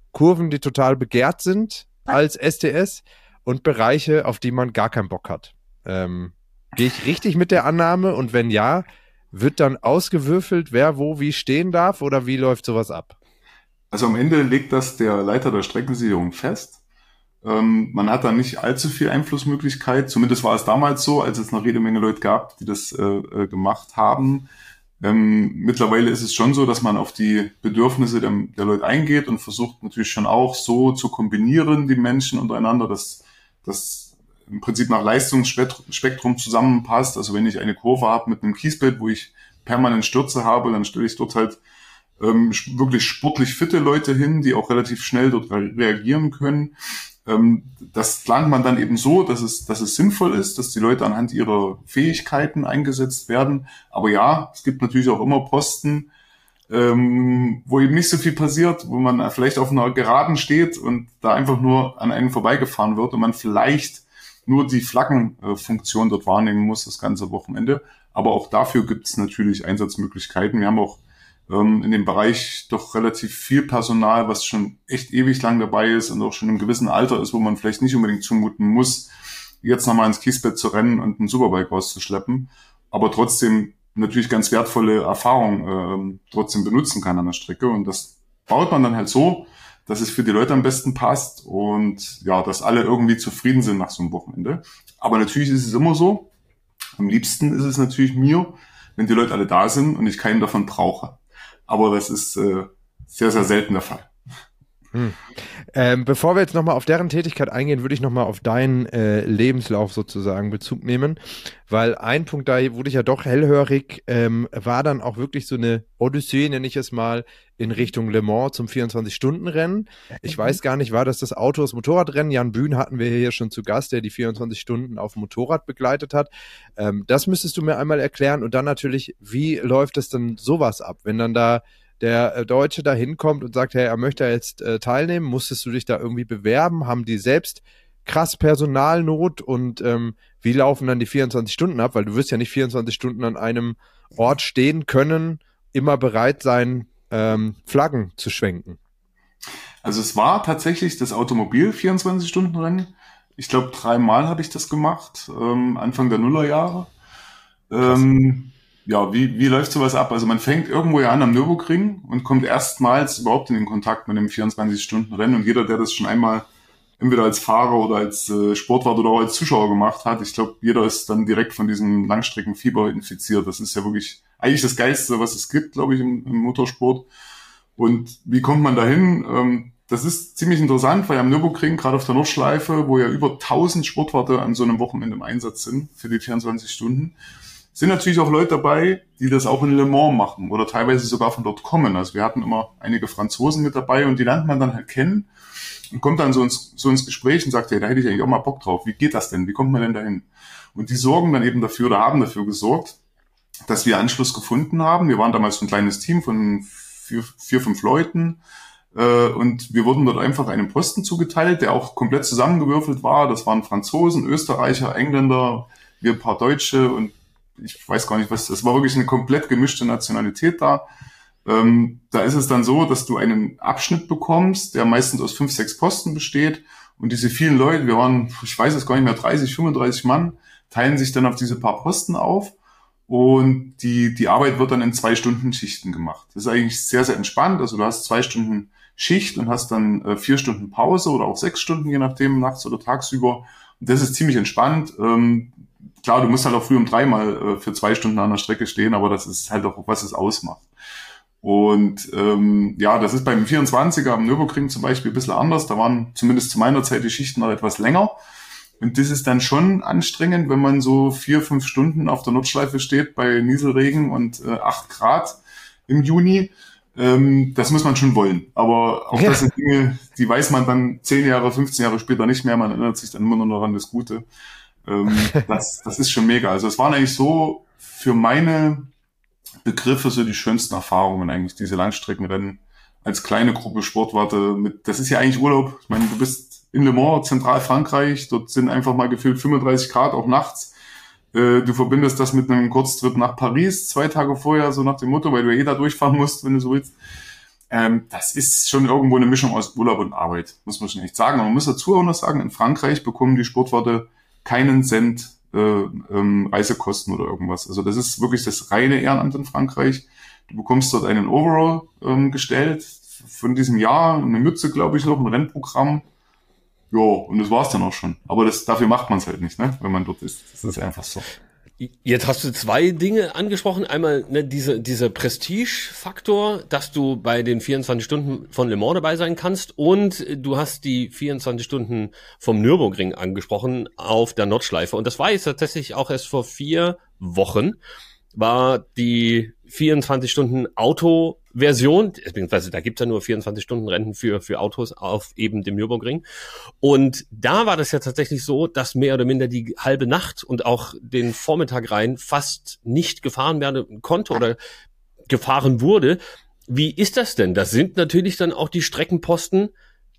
Kurven, die total begehrt sind als S T S und Bereiche, auf die man gar keinen Bock hat. Ähm, gehe ich richtig mit der Annahme? Und wenn ja, wird dann ausgewürfelt, wer wo wie stehen darf oder wie läuft sowas ab? Also am Ende legt das der Leiter der Streckensicherung fest. Ähm, man hat da nicht allzu viel Einflussmöglichkeit. Zumindest war es damals so, als es noch jede Menge Leute gab, die das äh, äh, gemacht haben. Ähm, mittlerweile ist es schon so, dass man auf die Bedürfnisse der, der Leute eingeht und versucht natürlich schon auch so zu kombinieren, die Menschen untereinander, dass das im Prinzip nach Leistungsspektrum zusammenpasst. Also wenn ich eine Kurve habe mit einem Kiesbett, wo ich permanent Stürze habe, dann stelle ich dort halt ähm, wirklich sportlich fitte Leute hin, die auch relativ schnell dort re- reagieren können. Ähm, das plant man dann eben so, dass es, dass es sinnvoll ist, dass die Leute anhand ihrer Fähigkeiten eingesetzt werden. Aber ja, es gibt natürlich auch immer Posten, ähm, wo eben nicht so viel passiert, wo man vielleicht auf einer Geraden steht und da einfach nur an einen vorbeigefahren wird und man vielleicht nur die Flaggenfunktion dort wahrnehmen muss das ganze Wochenende. Aber auch dafür gibt es natürlich Einsatzmöglichkeiten. Wir haben auch ähm, in dem Bereich doch relativ viel Personal, was schon echt ewig lang dabei ist und auch schon im gewissen Alter ist, wo man vielleicht nicht unbedingt zumuten muss, jetzt nochmal ins Kiesbett zu rennen und einen Superbike rauszuschleppen, aber trotzdem natürlich ganz wertvolle Erfahrung ähm, trotzdem benutzen kann an der Strecke. Und das baut man dann halt so, dass es für die Leute am besten passt und ja, dass alle irgendwie zufrieden sind nach so einem Wochenende. Aber natürlich ist es immer so, am liebsten ist es natürlich mir, wenn die Leute alle da sind und ich keinen davon brauche. Aber das ist äh, sehr, sehr selten der Fall. Hm. Ähm, bevor wir jetzt nochmal auf deren Tätigkeit eingehen, würde ich nochmal auf deinen äh, Lebenslauf sozusagen Bezug nehmen, weil ein Punkt, da wurde ich ja doch hellhörig, ähm, war dann auch wirklich so eine Odyssee, nenne ich es mal, in Richtung Le Mans zum vierundzwanzig-Stunden-Rennen. Ich mhm. weiß gar nicht, war das das Auto, das Motorradrennen? Jan Bühn hatten wir hier schon zu Gast, der die vierundzwanzig Stunden auf dem Motorrad begleitet hat. Ähm, das müsstest du mir einmal erklären und dann natürlich, wie läuft es dann sowas ab, wenn dann da der Deutsche da hinkommt und sagt, hey, er möchte jetzt äh, teilnehmen, musstest du dich da irgendwie bewerben? Haben die selbst krass Personalnot und ähm, wie laufen dann die vierundzwanzig Stunden ab? Weil du wirst ja nicht vierundzwanzig Stunden an einem Ort stehen können, immer bereit sein, ähm, Flaggen zu schwenken. Also es war tatsächlich das Automobil vierundzwanzig-Stunden-Rennen. Ich glaube, dreimal habe ich das gemacht, ähm, Anfang der Nullerjahre. Ähm, Ja, wie, wie läuft sowas ab? Also man fängt irgendwo ja an am Nürburgring und kommt erstmals überhaupt in den Kontakt mit einem vierundzwanzig-Stunden-Rennen. Und jeder, der das schon einmal entweder als Fahrer oder als äh, Sportwart oder auch als Zuschauer gemacht hat, ich glaube, jeder ist dann direkt von diesem Langstreckenfieber infiziert. Das ist ja wirklich eigentlich das Geilste, was es gibt, glaube ich, im, im Motorsport. Und wie kommt man dahin? Ähm, das ist ziemlich interessant, weil am Nürburgring, gerade auf der Nordschleife, wo ja über tausend Sportwarte an so einem Wochenende im Einsatz sind für die vierundzwanzig Stunden, sind natürlich auch Leute dabei, die das auch in Le Mans machen oder teilweise sogar von dort kommen. Also wir hatten immer einige Franzosen mit dabei und die lernt man dann halt kennen und kommt dann so ins, so ins Gespräch und sagt, hey, da hätte ich eigentlich auch mal Bock drauf. Wie geht das denn? Wie kommt man denn dahin? Und die sorgen dann eben dafür oder haben dafür gesorgt, dass wir Anschluss gefunden haben. Wir waren damals ein kleines Team von vier, vier fünf Leuten äh, und wir wurden dort einfach einem Posten zugeteilt, der auch komplett zusammengewürfelt war. Das waren Franzosen, Österreicher, Engländer, wir ein paar Deutsche und ich weiß gar nicht, was, es war wirklich eine komplett gemischte Nationalität da. Ähm, da ist es dann so, dass du einen Abschnitt bekommst, der meistens aus fünf, sechs Posten besteht. Und diese vielen Leute, wir waren, ich weiß es gar nicht mehr, dreißig, fünfunddreißig Mann, teilen sich dann auf diese paar Posten auf. Und die, die Arbeit wird dann in zwei Stunden Schichten gemacht. Das ist eigentlich sehr, sehr entspannt. Also du hast zwei Stunden Schicht und hast dann äh, vier Stunden Pause oder auch sechs Stunden, je nachdem, nachts oder tagsüber. Und das ist ziemlich entspannt. Ähm, Klar, du musst halt auch früh um drei mal äh, für zwei Stunden an der Strecke stehen, aber das ist halt auch, was es ausmacht. Und ähm, ja, das ist beim vierundzwanziger am Nürburgring zum Beispiel ein bisschen anders. Da waren zumindest zu meiner Zeit die Schichten noch etwas länger. Und das ist dann schon anstrengend, wenn man so vier, fünf Stunden auf der Nordschleife steht bei Nieselregen und äh, acht Grad im Juni. Ähm, das muss man schon wollen. Aber auch ja. Das sind Dinge, die weiß man dann zehn Jahre, fünfzehn Jahre später nicht mehr. Man erinnert sich dann immer nur noch an das Gute. Das, das ist schon mega. Also es waren eigentlich so für meine Begriffe so die schönsten Erfahrungen eigentlich, diese Langstreckenrennen als kleine Gruppe Sportwarte mit, das ist ja eigentlich Urlaub. Ich meine, du bist in Le Mans, Zentralfrankreich, dort sind einfach mal gefühlt fünfunddreißig Grad, auch nachts. Du verbindest das mit einem Kurztrip nach Paris, zwei Tage vorher, so nach dem Motto, weil du ja eh da durchfahren musst, wenn du so willst. Ähm, das ist schon irgendwo eine Mischung aus Urlaub und Arbeit, muss man schon echt sagen. Aber man muss dazu auch noch sagen, in Frankreich bekommen die Sportwarte keinen Cent äh, ähm, Reisekosten oder irgendwas. Also das ist wirklich das reine Ehrenamt in Frankreich. Du bekommst dort einen Overall ähm, gestellt von diesem Jahr, eine Mütze, glaube ich, noch, ein Rennprogramm. Ja, und das war's dann auch schon. Aber das, dafür macht man es halt nicht, ne, wenn man dort ist. Das ist einfach so. Jetzt hast du zwei Dinge angesprochen. Einmal ne, diese, dieser Prestige-Faktor, dass du bei den vierundzwanzig Stunden von Le Mans dabei sein kannst. Und du hast die vierundzwanzig Stunden vom Nürburgring angesprochen auf der Nordschleife. Und das war jetzt tatsächlich auch erst vor vier Wochen, war die vierundzwanzig Stunden Auto-Version, beziehungsweise da gibt's ja nur vierundzwanzig Stunden Rennen für für Autos auf eben dem Nürburgring. Und da war das ja tatsächlich so, dass mehr oder minder die halbe Nacht und auch den Vormittag rein fast nicht gefahren werden konnte oder gefahren wurde. Wie ist das denn? Das sind natürlich dann auch die Streckenposten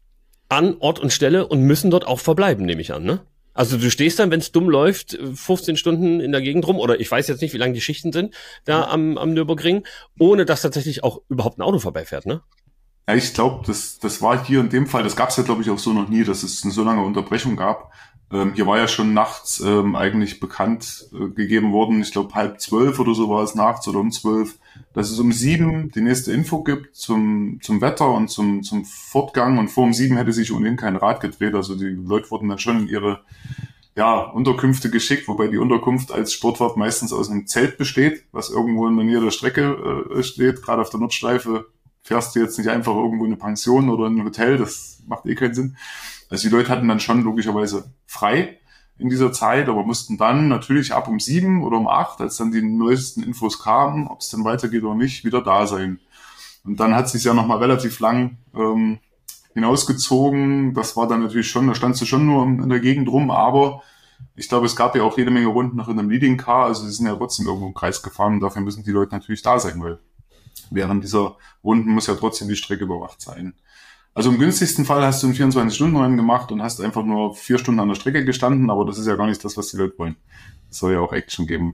an Ort und Stelle und müssen dort auch verbleiben, nehme ich an, ne? Also du stehst dann, wenn es dumm läuft, fünfzehn Stunden in der Gegend rum, oder ich weiß jetzt nicht, wie lang die Schichten sind, da am, am Nürburgring, ohne dass tatsächlich auch überhaupt ein Auto vorbeifährt, ne? Ja, ich glaube, das, das war hier in dem Fall, das gab es ja, glaube ich, auch so noch nie, dass es eine so lange Unterbrechung gab. Ähm, hier war ja schon nachts ähm, eigentlich bekannt äh, gegeben worden, ich glaube halb zwölf oder so war es nachts oder um zwölf, dass es um sieben die nächste Info gibt zum zum Wetter und zum zum Fortgang, und vor um sieben hätte sich ohnehin kein Rad gedreht, also die Leute wurden dann schon in ihre ja Unterkünfte geschickt, wobei die Unterkunft als Sportwart meistens aus einem Zelt besteht, was irgendwo in der Nähe der Strecke äh, steht, gerade auf der Nordschleife fährst du jetzt nicht einfach irgendwo in eine Pension oder in ein Hotel, das macht eh keinen Sinn. Also die Leute hatten dann schon logischerweise frei in dieser Zeit, aber mussten dann natürlich ab um sieben oder um acht, als dann die neuesten Infos kamen, ob es denn weitergeht oder nicht, wieder da sein. Und dann hat es sich ja nochmal relativ lang ähm, hinausgezogen. Das war dann natürlich schon, da standst du schon nur in der Gegend rum, aber ich glaube, es gab ja auch jede Menge Runden noch in einem Leading Car, also sie sind ja trotzdem irgendwo im Kreis gefahren und dafür müssen die Leute natürlich da sein, weil während dieser Runden muss ja trotzdem die Strecke überwacht sein. Also im günstigsten Fall hast du einen vierundzwanzig-Stunden-Rennen gemacht und hast einfach nur vier Stunden an der Strecke gestanden, aber das ist ja gar nicht das, was die Leute wollen. Es soll ja auch Action geben.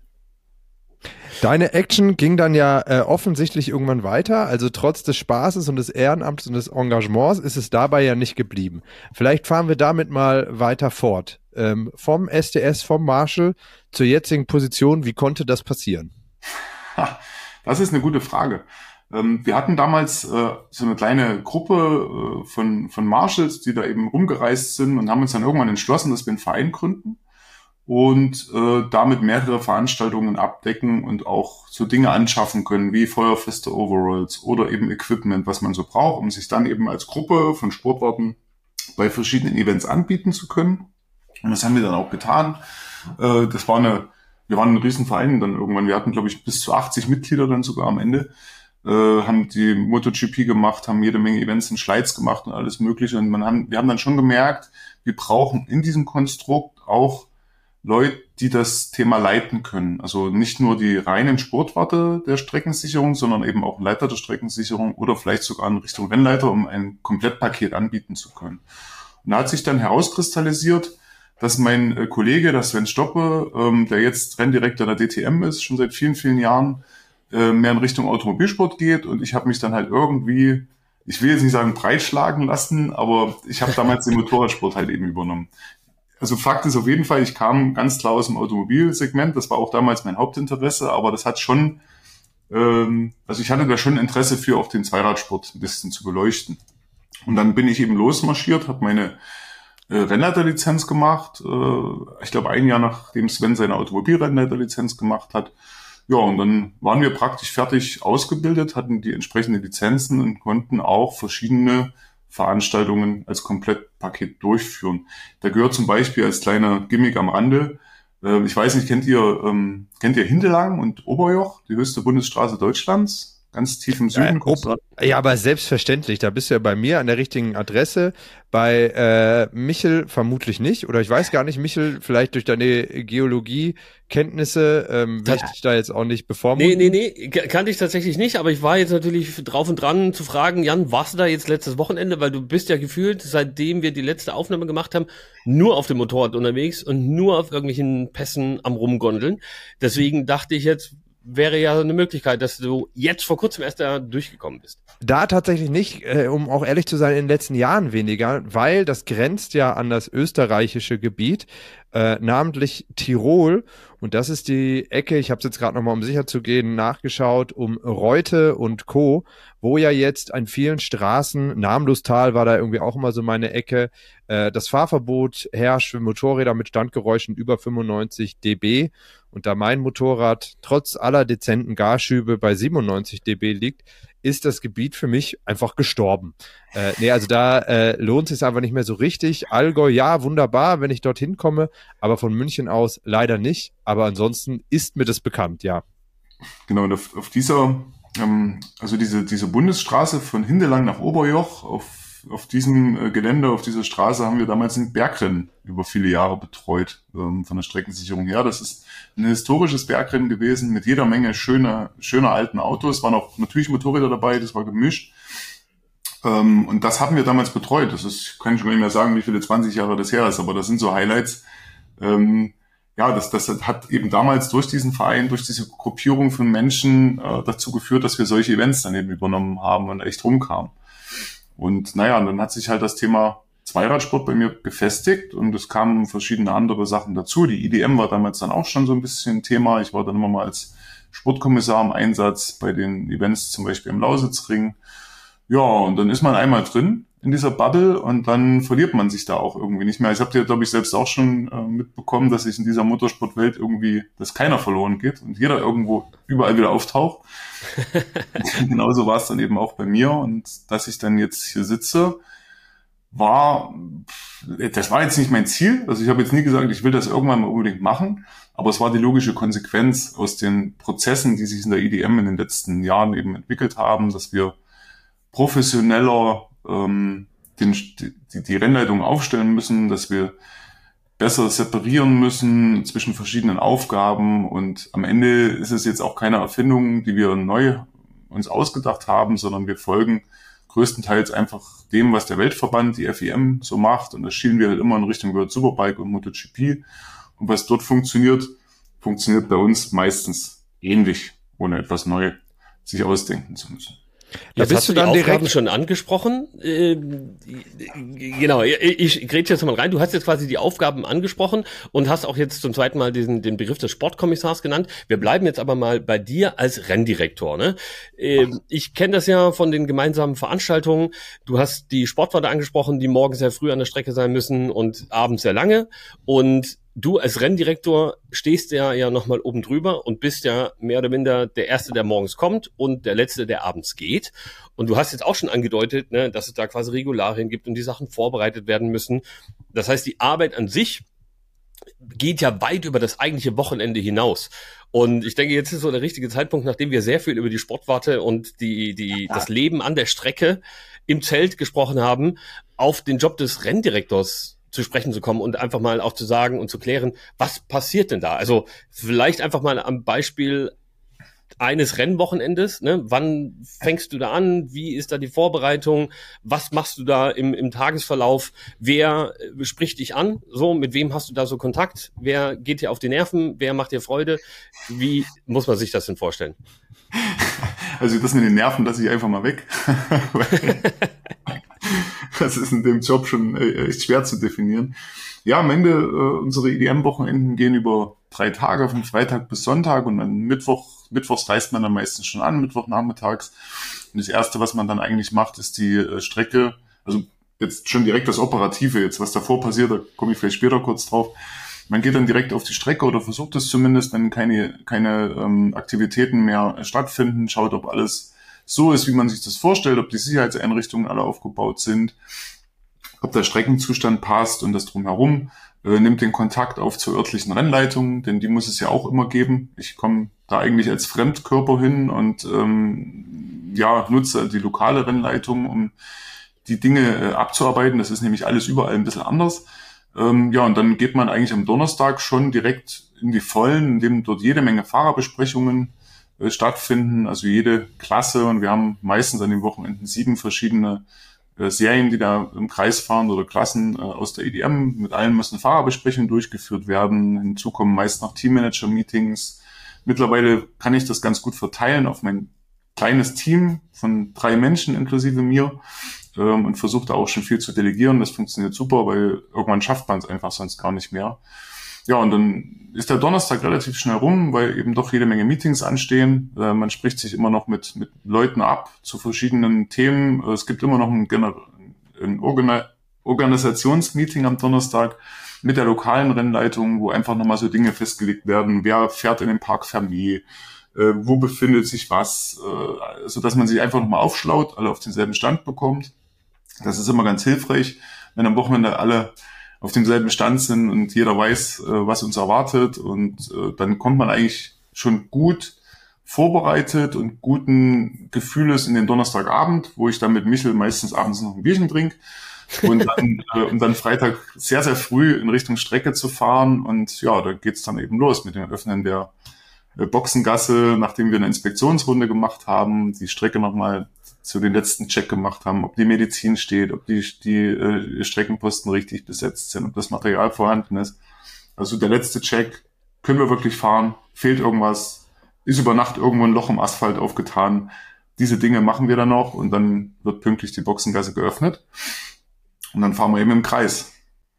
Deine Action ging dann ja äh, offensichtlich irgendwann weiter, also trotz des Spaßes und des Ehrenamts und des Engagements ist es dabei ja nicht geblieben. Vielleicht fahren wir damit mal weiter fort. Ähm, vom S T S, vom Marshall zur jetzigen Position, wie konnte das passieren? Ha, das ist eine gute Frage. Wir hatten damals äh, so eine kleine Gruppe äh, von von Marshalls, die da eben rumgereist sind und haben uns dann irgendwann entschlossen, dass wir einen Verein gründen und äh, damit mehrere Veranstaltungen abdecken und auch so Dinge anschaffen können, wie feuerfeste Overalls oder eben Equipment, was man so braucht, um sich dann eben als Gruppe von Sportwarten bei verschiedenen Events anbieten zu können. Und das haben wir dann auch getan. Äh, das war eine, wir waren ein Riesenverein dann irgendwann. Wir hatten, glaube ich, bis zu achtzig Mitglieder dann sogar am Ende. Äh, haben die MotoGP gemacht, haben jede Menge Events in Schleiz gemacht und alles Mögliche. Und man haben, wir haben dann schon gemerkt, wir brauchen in diesem Konstrukt auch Leute, die das Thema leiten können. Also nicht nur die reinen Sportwarte der Streckensicherung, sondern eben auch ein Leiter der Streckensicherung oder vielleicht sogar in Richtung Rennleiter, um ein Komplettpaket anbieten zu können. Und da hat sich dann herauskristallisiert, dass mein äh, Kollege, der Sven Stoppe, ähm, der jetzt Renndirektor der D T M ist, schon seit vielen, vielen Jahren, mehr in Richtung Automobilsport geht, und ich habe mich dann halt irgendwie, ich will jetzt nicht sagen breitschlagen lassen, aber ich habe damals den Motorradsport halt eben übernommen. Also Fakt ist auf jeden Fall, ich kam ganz klar aus dem Automobilsegment, das war auch damals mein Hauptinteresse, aber das hat schon, ähm, also ich hatte da schon Interesse für, auch den Zweiradsport ein bisschen zu beleuchten. Und dann bin ich eben losmarschiert, habe meine äh, Rennleiterlizenz gemacht, äh, ich glaube ein Jahr nachdem Sven seine Automobilrennleiterlizenz gemacht hat. Ja, und dann waren wir praktisch fertig ausgebildet, hatten die entsprechenden Lizenzen und konnten auch verschiedene Veranstaltungen als Komplettpaket durchführen. Da gehört zum Beispiel als kleiner Gimmick am Rande, äh, ich weiß nicht, kennt ihr ähm, kennt ihr Hindelang und Oberjoch, die höchste Bundesstraße Deutschlands? Ganz tief im Süden. Ja, ja, aber selbstverständlich, da bist du ja bei mir an der richtigen Adresse. Bei äh, Michel vermutlich nicht. Oder ich weiß gar nicht, Michel, vielleicht durch deine Geologiekenntnisse ähm, will ich dich da jetzt auch nicht bevormunden. Nee, nee, nee, kannte ich tatsächlich nicht. Aber ich war jetzt natürlich drauf und dran zu fragen, Jan, warst du da jetzt letztes Wochenende? Weil du bist ja gefühlt, seitdem wir die letzte Aufnahme gemacht haben, nur auf dem Motorrad unterwegs und nur auf irgendwelchen Pässen am Rumgondeln. Deswegen dachte ich jetzt, wäre ja eine Möglichkeit, dass du jetzt vor kurzem erst da durchgekommen bist. Da tatsächlich nicht, äh, um auch ehrlich zu sein, in den letzten Jahren weniger, weil das grenzt ja an das österreichische Gebiet, äh, namentlich Tirol. Und das ist die Ecke, ich habe es jetzt gerade nochmal, um sicher zu gehen, nachgeschaut, um Reute und Co., wo ja jetzt an vielen Straßen, Namlustal war da irgendwie auch immer so meine Ecke, äh, das Fahrverbot herrscht für Motorräder mit Standgeräuschen über fünfundneunzig Dezibel. Und da mein Motorrad trotz aller dezenten Garschübe bei siebenundneunzig Dezibel liegt, ist das Gebiet für mich einfach gestorben. Äh, nee, also da äh, lohnt es sich einfach nicht mehr so richtig. Allgäu, ja, wunderbar, wenn ich dorthin komme, aber von München aus leider nicht. Aber ansonsten ist mir das bekannt, ja. Genau, und auf, auf dieser, ähm, also diese, diese Bundesstraße von Hindelang nach Oberjoch, auf, auf diesem äh, Gelände, auf dieser Straße haben wir damals ein Bergrennen über viele Jahre betreut, ähm, von der Streckensicherung her. Das ist ein historisches Bergrennen gewesen mit jeder Menge schöner, schöner alten Autos. Es waren auch natürlich Motorräder dabei, das war gemischt. Ähm, und das haben wir damals betreut. Das ist, kann ich schon nicht mehr sagen, wie viele zwanzig Jahre das her ist, aber das sind so Highlights. Ähm, ja, das, das hat eben damals durch diesen Verein, durch diese Gruppierung von Menschen äh, dazu geführt, dass wir solche Events dann eben übernommen haben und echt rumkamen. Und naja, und dann hat sich halt das Thema Zweiradsport bei mir gefestigt und es kamen verschiedene andere Sachen dazu. Die I D M war damals dann auch schon so ein bisschen Thema. Ich war dann immer mal als Sportkommissar im Einsatz bei den Events, zum Beispiel im Lausitzring. Ja, und dann ist man einmal drin in dieser Bubble und dann verliert man sich da auch irgendwie nicht mehr. Ich habe ja, glaube ich, selbst auch schon äh, mitbekommen, dass sich in dieser Motorsportwelt irgendwie, dass keiner verloren geht und jeder irgendwo überall wieder auftaucht. Genauso war es dann eben auch bei mir und dass ich dann jetzt hier sitze, war, das war jetzt nicht mein Ziel. Also ich habe jetzt nie gesagt, ich will das irgendwann mal unbedingt machen, aber es war die logische Konsequenz aus den Prozessen, die sich in der I D M in den letzten Jahren eben entwickelt haben, dass wir professioneller ähm, den, die, die Rennleitung aufstellen müssen, dass wir besser separieren müssen zwischen verschiedenen Aufgaben und am Ende ist es jetzt auch keine Erfindung, die wir neu uns ausgedacht haben, sondern wir folgen größtenteils einfach dem, was der Weltverband, die F I M, so macht und das schielen wir halt immer in Richtung World Superbike und MotoGP und was dort funktioniert, funktioniert bei uns meistens ähnlich, ohne etwas neu sich ausdenken zu müssen. Jetzt hast du die Aufgaben direkt schon angesprochen. Äh, genau, ich, ich grätsche jetzt mal rein. Du hast jetzt quasi die Aufgaben angesprochen und hast auch jetzt zum zweiten Mal diesen den Begriff des Sportkommissars genannt. Wir bleiben jetzt aber mal bei dir als Renndirektor. Ne? Äh, ich kenne das ja von den gemeinsamen Veranstaltungen. Du hast die Sportwarte angesprochen, die morgens sehr früh an der Strecke sein müssen und abends sehr lange. Und du als Renndirektor stehst ja ja nochmal oben drüber und bist ja mehr oder minder der Erste, der morgens kommt und der Letzte, der abends geht. Und du hast jetzt auch schon angedeutet, ne, dass es da quasi Regularien gibt und die Sachen vorbereitet werden müssen. Das heißt, die Arbeit an sich geht ja weit über das eigentliche Wochenende hinaus. Und ich denke, jetzt ist so der richtige Zeitpunkt, nachdem wir sehr viel über die Sportwarte und die die das Leben an der Strecke im Zelt gesprochen haben, auf den Job des Renndirektors zu sprechen zu kommen und einfach mal auch zu sagen und zu klären, was passiert denn da? Also vielleicht einfach mal am Beispiel eines Rennwochenendes, ne? Wann fängst du da an? Wie ist da die Vorbereitung? Was machst du da im, im Tagesverlauf? Wer äh, spricht dich an? So, mit wem hast du da so Kontakt? Wer geht dir auf die Nerven? Wer macht dir Freude? Wie muss man sich das denn vorstellen? Also das mit den Nerven lasse ich einfach mal weg. Das ist in dem Job schon echt schwer zu definieren. Ja, am Ende, äh, unsere I D M-Wochenenden gehen über drei Tage, von Freitag bis Sonntag und dann Mittwoch, Mittwochs reist man dann meistens schon an, Mittwochnachmittags. Und das Erste, was man dann eigentlich macht, ist die äh, Strecke, also jetzt schon direkt das Operative, jetzt was davor passiert, da komme ich vielleicht später kurz drauf. Man geht dann direkt auf die Strecke oder versucht es zumindest, wenn keine, keine ähm, Aktivitäten mehr stattfinden, schaut, ob alles so ist, wie man sich das vorstellt, ob die Sicherheitseinrichtungen alle aufgebaut sind, ob der Streckenzustand passt und das drumherum, äh, nimmt den Kontakt auf zur örtlichen Rennleitung, denn die muss es ja auch immer geben. Ich komme da eigentlich als Fremdkörper hin und ähm, ja nutze die lokale Rennleitung, um die Dinge äh, abzuarbeiten. Das ist nämlich alles überall ein bisschen anders. Ähm, ja, und dann geht man eigentlich am Donnerstag schon direkt in die Vollen, indem dort jede Menge Fahrerbesprechungen äh, stattfinden, also jede Klasse. Und wir haben meistens an den Wochenenden sieben verschiedene äh, Serien, die da im Kreis fahren oder Klassen äh, aus der I D M. Mit allen müssen Fahrerbesprechungen durchgeführt werden. Hinzu kommen meist noch Teammanager-Meetings. Mittlerweile kann ich das ganz gut verteilen auf mein kleines Team von drei Menschen inklusive mir ähm, und versuche da auch schon viel zu delegieren. Das funktioniert super, weil irgendwann schafft man es einfach sonst gar nicht mehr. Ja, und dann ist der Donnerstag relativ schnell rum, weil eben doch jede Menge Meetings anstehen. Äh, man spricht sich immer noch mit mit Leuten ab zu verschiedenen Themen. Es gibt immer noch ein, ein Organ- Organisationsmeeting am Donnerstag mit der lokalen Rennleitung, wo einfach nochmal so Dinge festgelegt werden. Wer fährt in den Parc Fermé? Äh, wo befindet sich was? Äh, so dass man sich einfach nochmal aufschlaut, alle auf denselben Stand bekommt. Das ist immer ganz hilfreich, wenn am Wochenende alle auf demselben Stand sind und jeder weiß, äh, was uns erwartet. Und äh, dann kommt man eigentlich schon gut vorbereitet und guten Gefühles in den Donnerstagabend, wo ich dann mit Michel meistens abends noch ein Bierchen trinke. Und dann, äh, um dann Freitag sehr, sehr früh in Richtung Strecke zu fahren. Und ja, da geht's dann eben los mit dem Öffnen der äh, Boxengasse, nachdem wir eine Inspektionsrunde gemacht haben, die Strecke nochmal zu den letzten Check gemacht haben, ob die Medizin steht, ob die, die äh, Streckenposten richtig besetzt sind, ob das Material vorhanden ist. Also der letzte Check, können wir wirklich fahren, fehlt irgendwas, ist über Nacht irgendwo ein Loch im Asphalt aufgetan. Diese Dinge machen wir dann noch und dann wird pünktlich die Boxengasse geöffnet. Und dann fahren wir eben im Kreis.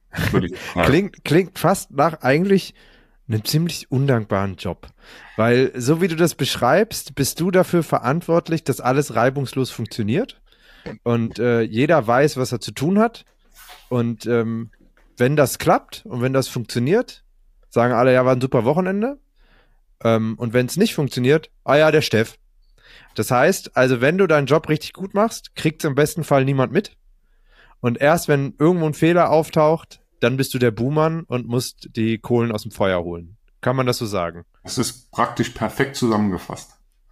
klingt, klingt fast nach eigentlich einem ziemlich undankbaren Job. Weil, so wie du das beschreibst, bist du dafür verantwortlich, dass alles reibungslos funktioniert. Und äh, jeder weiß, was er zu tun hat. Und ähm, wenn das klappt und wenn das funktioniert, sagen alle, ja, war ein super Wochenende. Ähm, und wenn es nicht funktioniert, ah ja, der Steff. Das heißt, also wenn du deinen Job richtig gut machst, kriegt es im besten Fall niemand mit. Und erst wenn irgendwo ein Fehler auftaucht, dann bist du der Buhmann und musst die Kohlen aus dem Feuer holen. Kann man das so sagen? Das ist praktisch perfekt zusammengefasst.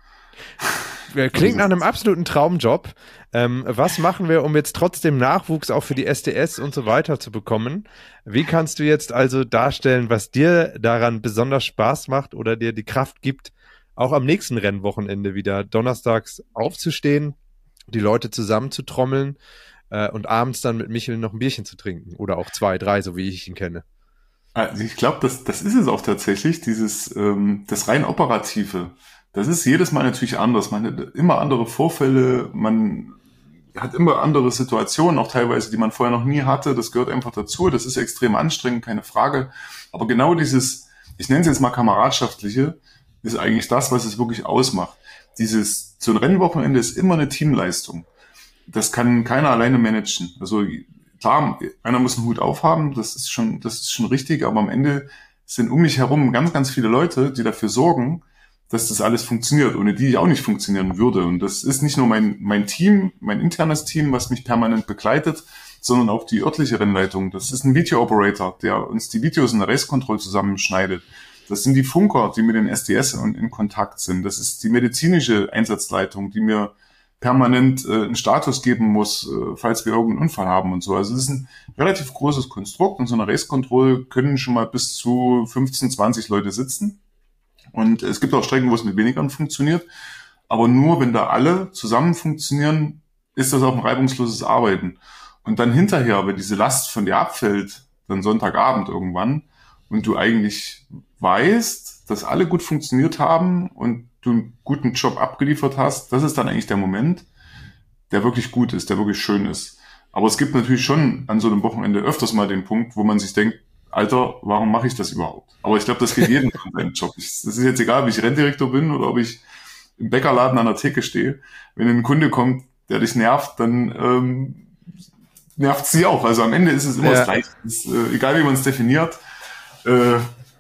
Klingt nach einem absoluten Traumjob. Ähm, was machen wir, um jetzt trotzdem Nachwuchs auch für die S T S und so weiter zu bekommen? Wie kannst du jetzt also darstellen, was dir daran besonders Spaß macht oder dir die Kraft gibt, auch am nächsten Rennwochenende wieder donnerstags aufzustehen, die Leute zusammenzutrommeln äh, und abends dann mit Michel noch ein Bierchen zu trinken oder auch zwei, drei, so wie ich ihn kenne? Also ich glaube, das, das ist es auch tatsächlich, dieses ähm, das rein Operative. Das ist jedes Mal natürlich anders. Man hat immer andere Vorfälle, man hat immer andere Situationen, auch teilweise, die man vorher noch nie hatte. Das gehört einfach dazu. Das ist extrem anstrengend, keine Frage. Aber genau dieses, ich nenne es jetzt mal Kameradschaftliche, ist eigentlich das, was es wirklich ausmacht. Dieses, so ein Rennwochenende ist immer eine Teamleistung. Das kann keiner alleine managen. Also klar, einer muss einen Hut aufhaben, das ist schon, das ist schon richtig, aber am Ende sind um mich herum ganz, ganz viele Leute, die dafür sorgen, dass das alles funktioniert, ohne die ich auch nicht funktionieren würde. Und das ist nicht nur mein, mein Team, mein internes Team, was mich permanent begleitet, sondern auch die örtliche Rennleitung. Das ist ein Video-Operator, der uns die Videos in der Race Control zusammenschneidet. Das sind die Funker, die mit den S D S in, in Kontakt sind. Das ist die medizinische Einsatzleitung, die mir permanent äh, einen Status geben muss, äh, falls wir irgendeinen Unfall haben und so. Also es ist ein relativ großes Konstrukt. In so einer Race Control können schon mal bis zu fünfzehn, zwanzig Leute sitzen. Und es gibt auch Strecken, wo es mit weniger funktioniert. Aber nur, wenn da alle zusammen funktionieren, ist das auch ein reibungsloses Arbeiten. Und dann hinterher, wenn diese Last von dir abfällt, dann Sonntagabend irgendwann, und du eigentlich weißt, dass alle gut funktioniert haben und du einen guten Job abgeliefert hast, das ist dann eigentlich der Moment, der wirklich gut ist, der wirklich schön ist. Aber es gibt natürlich schon an so einem Wochenende öfters mal den Punkt, wo man sich denkt, Alter, warum mache ich das überhaupt? Aber ich glaube, das geht jedem an seinem Job. Das ist jetzt egal, ob ich Renndirektor bin oder ob ich im Bäckerladen an der Theke stehe. Wenn ein Kunde kommt, der dich nervt, dann ähm, nervt sie auch. Also am Ende ist es immer ja. das Gleiche. Es ist, äh, egal wie man es definiert, äh,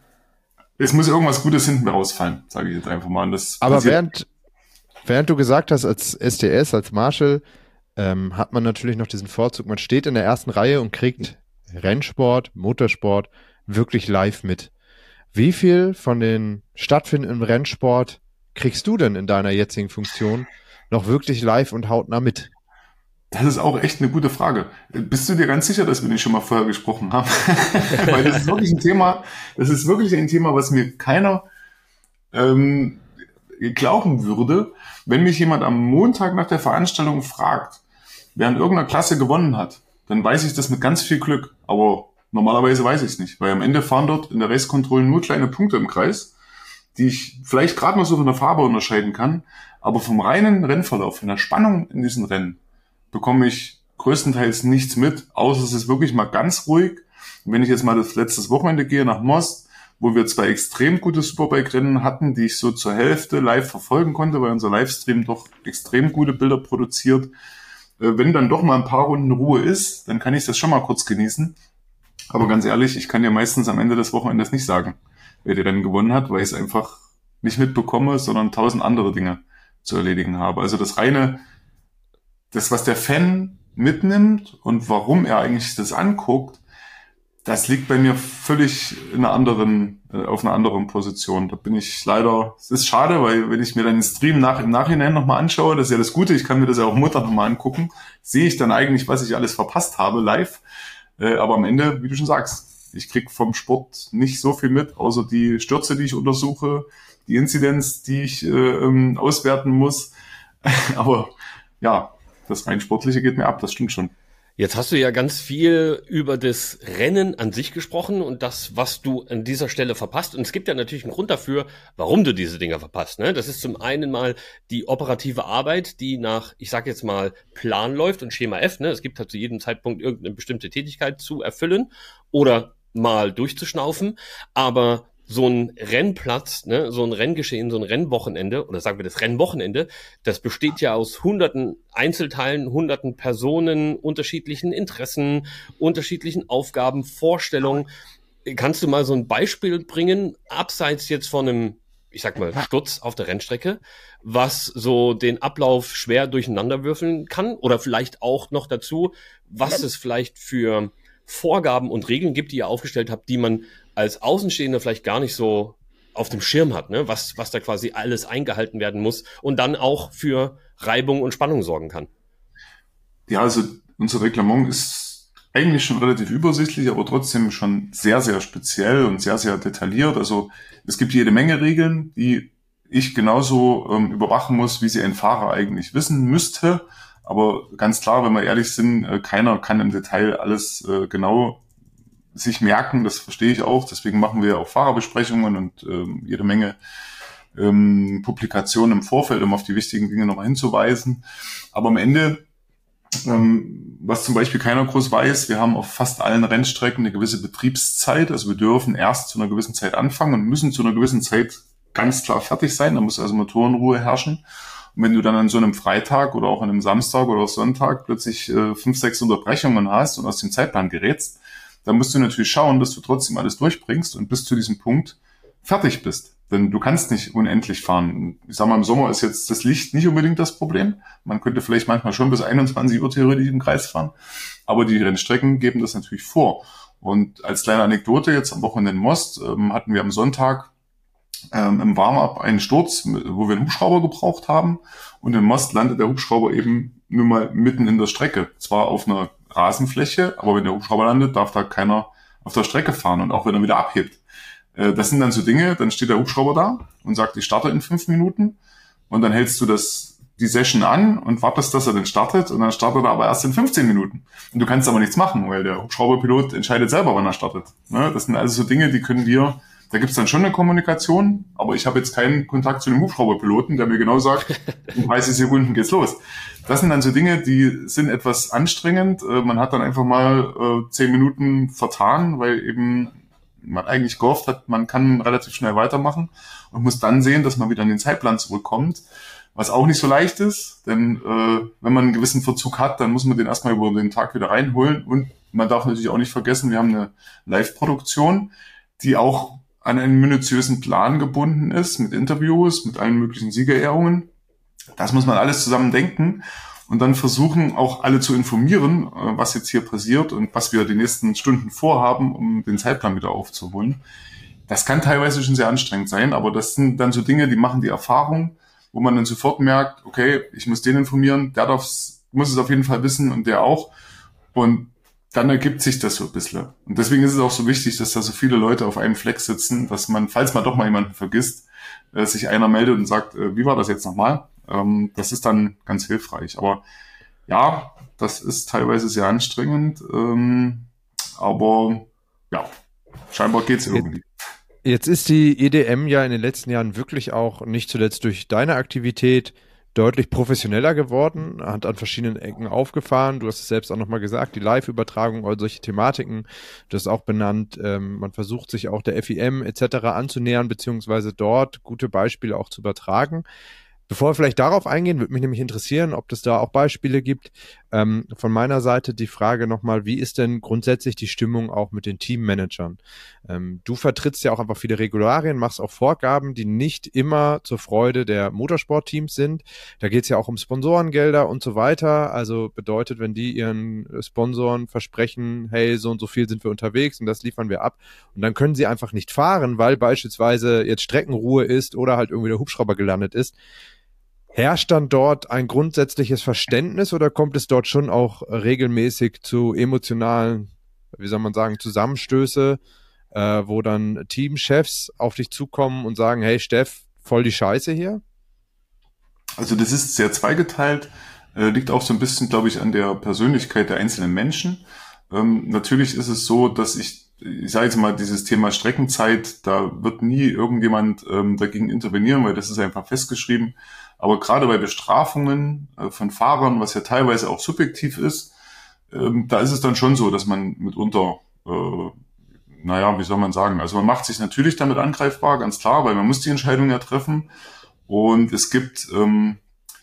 es muss irgendwas Gutes hinten rausfallen, sage ich jetzt einfach mal. Und das Aber während, während du gesagt hast, als S T S, als Marshal, ähm, hat man natürlich noch diesen Vorzug, man steht in der ersten Reihe und kriegt Rennsport, Motorsport wirklich live mit. Wie viel von den stattfindenden Rennsport kriegst du denn in deiner jetzigen Funktion noch wirklich live und hautnah mit? Das ist auch echt eine gute Frage. Bist du dir ganz sicher, dass wir nicht schon mal vorher gesprochen haben? Weil das ist wirklich ein Thema, das ist wirklich ein Thema, was mir keiner ähm, glauben würde, wenn mich jemand am Montag nach der Veranstaltung fragt, wer in irgendeiner Klasse gewonnen hat, dann weiß ich das mit ganz viel Glück. Aber normalerweise weiß ich es nicht, weil am Ende fahren dort in der Race Control nur kleine Punkte im Kreis. die ich vielleicht gerade mal so von der Farbe unterscheiden kann, aber vom reinen Rennverlauf, von der Spannung in diesen Rennen, bekomme ich größtenteils nichts mit, außer es ist wirklich mal ganz ruhig. Und wenn ich jetzt mal das letztes Wochenende gehe nach Most, wo wir zwei extrem gute Superbike-Rennen hatten, die ich so zur Hälfte live verfolgen konnte, weil unser Livestream doch extrem gute Bilder produziert. Wenn dann doch mal ein paar Runden Ruhe ist, dann kann ich das schon mal kurz genießen. Aber ganz ehrlich, ich kann dir meistens am Ende des Wochenendes nicht sagen, wer die Rennen gewonnen hat, weil ich es einfach nicht mitbekomme, sondern tausend andere Dinge zu erledigen habe. Also das reine, das, was der Fan mitnimmt und warum er eigentlich das anguckt, das liegt bei mir völlig in einer anderen, auf einer anderen Position. Da bin ich leider, es ist schade, weil wenn ich mir dann den Stream nach, im Nachhinein nochmal anschaue, das ist ja das Gute, ich kann mir das ja auch Montag nochmal angucken, sehe ich dann eigentlich, was ich alles verpasst habe live. Äh, aber am Ende, wie du schon sagst, ich krieg vom Sport nicht so viel mit, außer die Stürze, die ich untersuche, die Inzidenz, die ich äh, ähm, auswerten muss. Aber ja, das rein Sportliche geht mir ab, das stimmt schon. Jetzt hast du ja ganz viel über das Rennen an sich gesprochen und das, was du an dieser Stelle verpasst. Und es gibt ja natürlich einen Grund dafür, warum du diese Dinger verpasst. Ne? Das ist zum einen mal die operative Arbeit, die nach, ich sage jetzt mal, Plan läuft und Schema F. Ne? Es gibt halt zu jedem Zeitpunkt irgendeine bestimmte Tätigkeit zu erfüllen oder mal durchzuschnaufen. Aber so ein Rennplatz, ne, so ein Renngeschehen, so ein Rennwochenende, oder sagen wir das Rennwochenende, das besteht ja aus hunderten Einzelteilen, hunderten Personen, unterschiedlichen Interessen, unterschiedlichen Aufgaben, Vorstellungen. Kannst du mal so ein Beispiel bringen, abseits jetzt von einem, ich sag mal, Sturz auf der Rennstrecke, was so den Ablauf schwer durcheinander würfeln kann? Oder vielleicht auch noch dazu, was es vielleicht für Vorgaben und Regeln gibt, die ihr aufgestellt habt, die man als Außenstehender vielleicht gar nicht so auf dem Schirm hat, ne? was, was da quasi alles eingehalten werden muss und dann auch für Reibung und Spannung sorgen kann. Ja, also unser Reglement ist eigentlich schon relativ übersichtlich, aber trotzdem schon sehr, sehr speziell und sehr, sehr detailliert. Also es gibt jede Menge Regeln, die ich genauso ähm, überwachen muss, wie sie ein Fahrer eigentlich wissen müsste. Aber ganz klar, wenn wir ehrlich sind, äh, keiner kann im Detail alles äh, genau sich merken, das verstehe ich auch. Deswegen machen wir auch Fahrerbesprechungen und ähm, jede Menge ähm, Publikationen im Vorfeld, um auf die wichtigen Dinge nochmal hinzuweisen. Aber am Ende, ähm, was zum Beispiel keiner groß weiß, wir haben auf fast allen Rennstrecken eine gewisse Betriebszeit. Also wir dürfen erst zu einer gewissen Zeit anfangen und müssen zu einer gewissen Zeit ganz klar fertig sein. Da muss also Motorenruhe herrschen. Und wenn du dann an so einem Freitag oder auch an einem Samstag oder Sonntag plötzlich äh, fünf, sechs Unterbrechungen hast und aus dem Zeitplan gerätst, dann musst du natürlich schauen, dass du trotzdem alles durchbringst und bis zu diesem Punkt fertig bist. Denn du kannst nicht unendlich fahren. Ich sag mal, im Sommer ist jetzt das Licht nicht unbedingt das Problem. Man könnte vielleicht manchmal schon bis einundzwanzig Uhr theoretisch im Kreis fahren. Aber die Rennstrecken geben das natürlich vor. Und als kleine Anekdote, jetzt am Wochenende in Most, ähm, hatten wir am Sonntag ähm, im Warm-up einen Sturz, wo wir einen Hubschrauber gebraucht haben. Und in Most landet der Hubschrauber eben nur mal mitten in der Strecke. Zwar auf einer Rasenfläche, aber wenn der Hubschrauber landet, darf da keiner auf der Strecke fahren und auch wenn er wieder abhebt. Äh, das sind dann so Dinge, dann steht der Hubschrauber da und sagt, ich starte in fünf Minuten und dann hältst du das die Session an und wartest, dass er dann startet und dann startet er aber erst in fünfzehn Minuten. Und du kannst aber nichts machen, weil der Hubschrauberpilot entscheidet selber, wann er startet. Ne? Das sind also so Dinge, die können wir, da gibt's dann schon eine Kommunikation, aber ich habe jetzt keinen Kontakt zu dem Hubschrauberpiloten, der mir genau sagt, in dreißig Sekunden geht's los. Das sind dann so Dinge, die sind etwas anstrengend. Man hat dann einfach mal äh, zehn Minuten vertan, weil eben man eigentlich gehofft hat, man kann relativ schnell weitermachen und muss dann sehen, dass man wieder in den Zeitplan zurückkommt, was auch nicht so leicht ist, denn äh, wenn man einen gewissen Verzug hat, dann muss man den erstmal über den Tag wieder reinholen und man darf natürlich auch nicht vergessen, wir haben eine Live-Produktion, die auch an einen minutiösen Plan gebunden ist, mit Interviews, mit allen möglichen Siegerehrungen. Das muss man alles zusammen denken und dann versuchen, auch alle zu informieren, was jetzt hier passiert und was wir die nächsten Stunden vorhaben, um den Zeitplan wieder aufzuholen. Das kann teilweise schon sehr anstrengend sein, aber das sind dann so Dinge, die machen die Erfahrung, wo man dann sofort merkt, okay, ich muss den informieren, der darf, muss es auf jeden Fall wissen und der auch. Und dann ergibt sich das so ein bisschen. Und deswegen ist es auch so wichtig, dass da so viele Leute auf einem Fleck sitzen, dass man, falls man doch mal jemanden vergisst, äh, sich einer meldet und sagt, äh, wie war das jetzt nochmal? Ähm, das ist dann ganz hilfreich. Aber ja, das ist teilweise sehr anstrengend. Ähm, aber ja, scheinbar geht's irgendwie. Jetzt ist die E D M ja in den letzten Jahren wirklich auch nicht zuletzt durch deine Aktivität deutlich professioneller geworden, hat an verschiedenen Ecken aufgefahren. Du hast es selbst auch nochmal gesagt, die Live-Übertragung, all solche Thematiken, du hast auch benannt, ähm, man versucht sich auch der F I M et cetera anzunähern, beziehungsweise dort gute Beispiele auch zu übertragen. Bevor wir vielleicht darauf eingehen, würde mich nämlich interessieren, ob es da auch Beispiele gibt. Ähm, von meiner Seite die Frage nochmal, wie ist denn grundsätzlich die Stimmung auch mit den Teammanagern? Ähm, du vertrittst ja auch einfach viele Regularien, machst auch Vorgaben, die nicht immer zur Freude der Motorsportteams sind. Da geht es ja auch um Sponsorengelder und so weiter. Also bedeutet, wenn die ihren Sponsoren versprechen, hey, so und so viel sind wir unterwegs und das liefern wir ab. Und dann können sie einfach nicht fahren, weil beispielsweise jetzt Streckenruhe ist oder halt irgendwie der Hubschrauber gelandet ist. Herrscht dann dort ein grundsätzliches Verständnis oder kommt es dort schon auch regelmäßig zu emotionalen, wie soll man sagen, Zusammenstöße, äh, wo dann Teamchefs auf dich zukommen und sagen, hey Steff, voll die Scheiße hier? Also das ist sehr zweigeteilt, äh, liegt auch so ein bisschen, glaube ich, an der Persönlichkeit der einzelnen Menschen. Ähm, natürlich ist es so, dass ich, ich sage jetzt mal, dieses Thema Streckenzeit, da wird nie irgendjemand ähm, dagegen intervenieren, weil das ist einfach festgeschrieben. Aber gerade bei Bestrafungen äh, von Fahrern, was ja teilweise auch subjektiv ist, ähm, da ist es dann schon so, dass man mitunter, äh, naja, wie soll man sagen, also man macht sich natürlich damit angreifbar, ganz klar, weil man muss die Entscheidung ja treffen. Und es gibt ähm,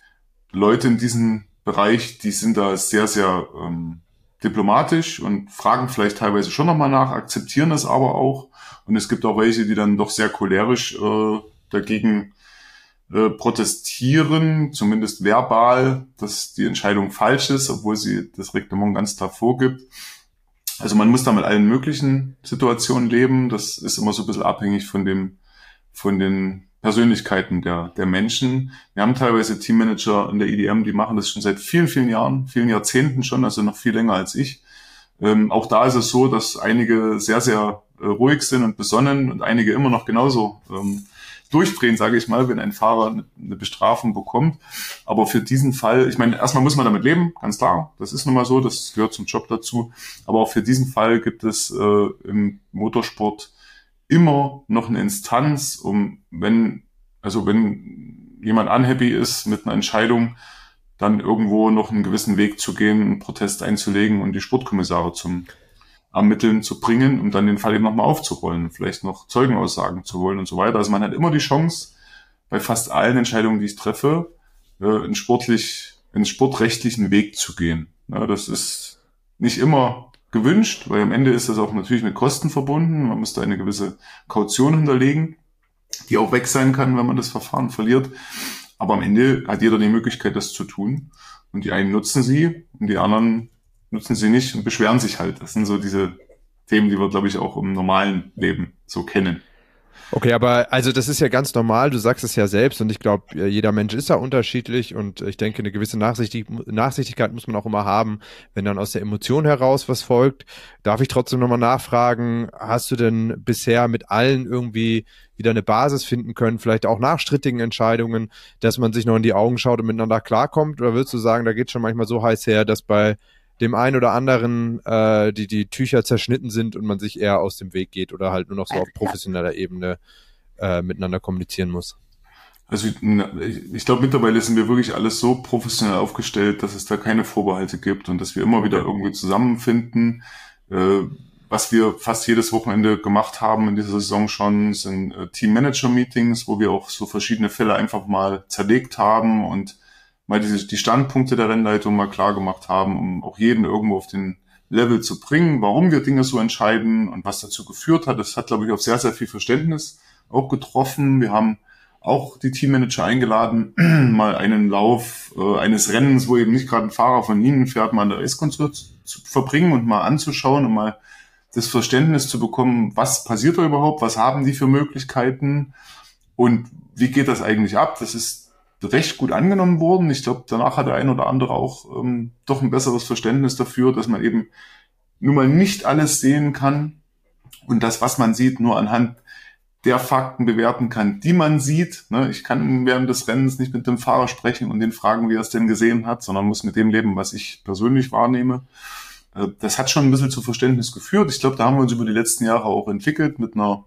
Leute in diesem Bereich, die sind da sehr, sehr ähm, diplomatisch und fragen vielleicht teilweise schon nochmal nach, akzeptieren das aber auch. Und es gibt auch welche, die dann doch sehr cholerisch äh, dagegen äh, protestieren, zumindest verbal, dass die Entscheidung falsch ist, obwohl sie das Reglement ganz klar vorgibt. Also man muss da mit allen möglichen Situationen leben. Das ist immer so ein bisschen abhängig von dem, von den Persönlichkeiten der, der Menschen. Wir haben teilweise Teammanager in der E D M, die machen das schon seit vielen, vielen Jahren, vielen Jahrzehnten schon, also noch viel länger als ich. Ähm, auch da ist es so, dass einige sehr, sehr äh, ruhig sind und besonnen und einige immer noch genauso ähm, durchdrehen, sage ich mal, wenn ein Fahrer eine, eine Bestrafung bekommt. Aber für diesen Fall, ich meine, erstmal muss man damit leben, ganz klar. Das ist nun mal so, das gehört zum Job dazu. Aber auch für diesen Fall gibt es äh, im Motorsport immer noch eine Instanz, um, wenn, also wenn jemand unhappy ist mit einer Entscheidung, dann irgendwo noch einen gewissen Weg zu gehen, einen Protest einzulegen und die Sportkommissare zum Ermitteln zu bringen, um dann den Fall eben nochmal aufzurollen, vielleicht noch Zeugenaussagen zu holen und so weiter. Also man hat immer die Chance, bei fast allen Entscheidungen, die ich treffe, einen sportlich, einen sportrechtlichen Weg zu gehen. Ja, das ist nicht immer gewünscht, weil am Ende ist das auch natürlich mit Kosten verbunden. Man muss da eine gewisse Kaution hinterlegen, die auch weg sein kann, wenn man das Verfahren verliert. Aber am Ende hat jeder die Möglichkeit, das zu tun. Und die einen nutzen sie und die anderen nutzen sie nicht und beschweren sich halt. Das sind so diese Themen, die wir, glaube ich, auch im normalen Leben so kennen. Okay, aber also das ist ja ganz normal, du sagst es ja selbst und ich glaube, jeder Mensch ist ja unterschiedlich und ich denke, eine gewisse Nachsichtig- Nachsichtigkeit muss man auch immer haben, wenn dann aus der Emotion heraus was folgt. Darf ich trotzdem nochmal nachfragen, hast du denn bisher mit allen irgendwie wieder eine Basis finden können, vielleicht auch nach strittigen Entscheidungen, dass man sich noch in die Augen schaut und miteinander klarkommt? Oder würdest du sagen, da geht schon manchmal so heiß her, dass bei dem einen oder anderen äh, die die Tücher zerschnitten sind und man sich eher aus dem Weg geht oder halt nur noch so auf professioneller Ebene äh, miteinander kommunizieren muss? Also ich, ich glaube, mittlerweile sind wir wirklich alles so professionell aufgestellt, dass es da keine Vorbehalte gibt und dass wir immer wieder irgendwie zusammenfinden. Äh, was wir fast jedes Wochenende gemacht haben in dieser Saison schon, sind äh, Team-Manager-Meetings, wo wir auch so verschiedene Fälle einfach mal zerlegt haben und mal diese, die Standpunkte der Rennleitung mal klar gemacht haben, um auch jeden irgendwo auf den Level zu bringen, warum wir Dinge so entscheiden und was dazu geführt hat. Das hat, glaube ich, auf sehr, sehr viel Verständnis auch getroffen. Wir haben auch die Teammanager eingeladen, mal einen Lauf äh, eines Rennens, wo eben nicht gerade ein Fahrer von ihnen fährt, mal an der Racekonsole zu, zu verbringen und mal anzuschauen und mal das Verständnis zu bekommen, was passiert da überhaupt, was haben die für Möglichkeiten und wie geht das eigentlich ab. Das ist recht gut angenommen worden. Ich glaube, danach hat der ein oder andere auch ähm, doch ein besseres Verständnis dafür, dass man eben nun mal nicht alles sehen kann und das, was man sieht, nur anhand der Fakten bewerten kann, die man sieht. Ne? Ich kann während des Rennens nicht mit dem Fahrer sprechen und den fragen, wie er es denn gesehen hat, sondern muss mit dem leben, was ich persönlich wahrnehme. Äh, das hat schon ein bisschen zu Verständnis geführt. Ich glaube, da haben wir uns über die letzten Jahre auch entwickelt mit einer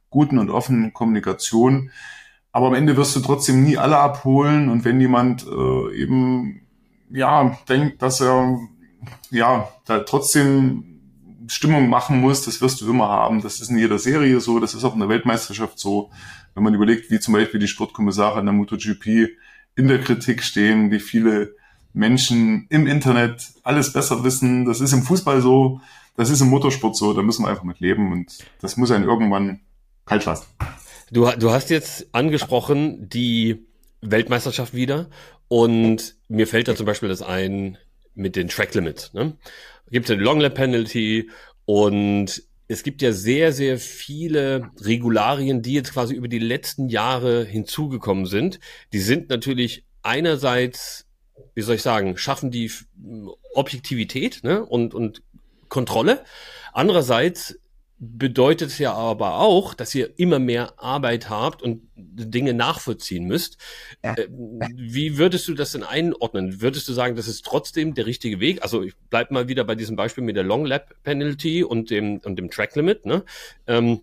guten und offenen Kommunikation. Aber am Ende wirst du trotzdem nie alle abholen. Und wenn jemand äh, eben ja denkt, dass er ja da trotzdem Stimmung machen muss, das wirst du immer haben. Das ist in jeder Serie so, das ist auch in der Weltmeisterschaft so. Wenn man überlegt, wie zum Beispiel die Sportkommissare in der MotoGP in der Kritik stehen, wie viele Menschen im Internet alles besser wissen. Das ist im Fußball so, das ist im Motorsport so, da müssen wir einfach mit leben und das muss einen irgendwann kalt lassen. Du, du hast jetzt angesprochen die Weltmeisterschaft wieder und mir fällt da zum Beispiel das ein mit den Track Limits. Ne? Gibt es eine Long Lap Penalty und es gibt ja sehr, sehr viele Regularien, die jetzt quasi über die letzten Jahre hinzugekommen sind. Die sind natürlich einerseits, wie soll ich sagen, schaffen die Objektivität, ne, und, und Kontrolle. Andererseits bedeutet es ja aber auch, dass ihr immer mehr Arbeit habt und Dinge nachvollziehen müsst. Ja. Wie würdest du das denn einordnen? Würdest du sagen, das ist trotzdem der richtige Weg? Also ich bleib mal wieder bei diesem Beispiel mit der Long Lap Penalty und dem und dem Track Limit, ne? Ähm,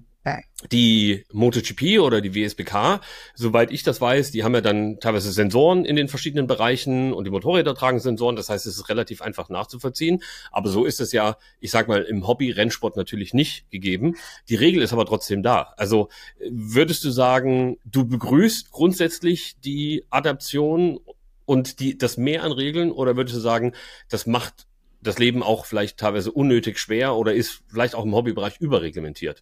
Die MotoGP oder die W S B K, soweit ich das weiß, die haben ja dann teilweise Sensoren in den verschiedenen Bereichen und die Motorräder tragen Sensoren, das heißt, es ist relativ einfach nachzuvollziehen, aber so ist es ja, ich sag mal, im Hobby-Rennsport natürlich nicht gegeben. Die Regel ist aber trotzdem da. Also würdest du sagen, du begrüßt grundsätzlich die Adaption und die das Mehr an Regeln oder würdest du sagen, das macht das Leben auch vielleicht teilweise unnötig schwer oder ist vielleicht auch im Hobbybereich überreglementiert?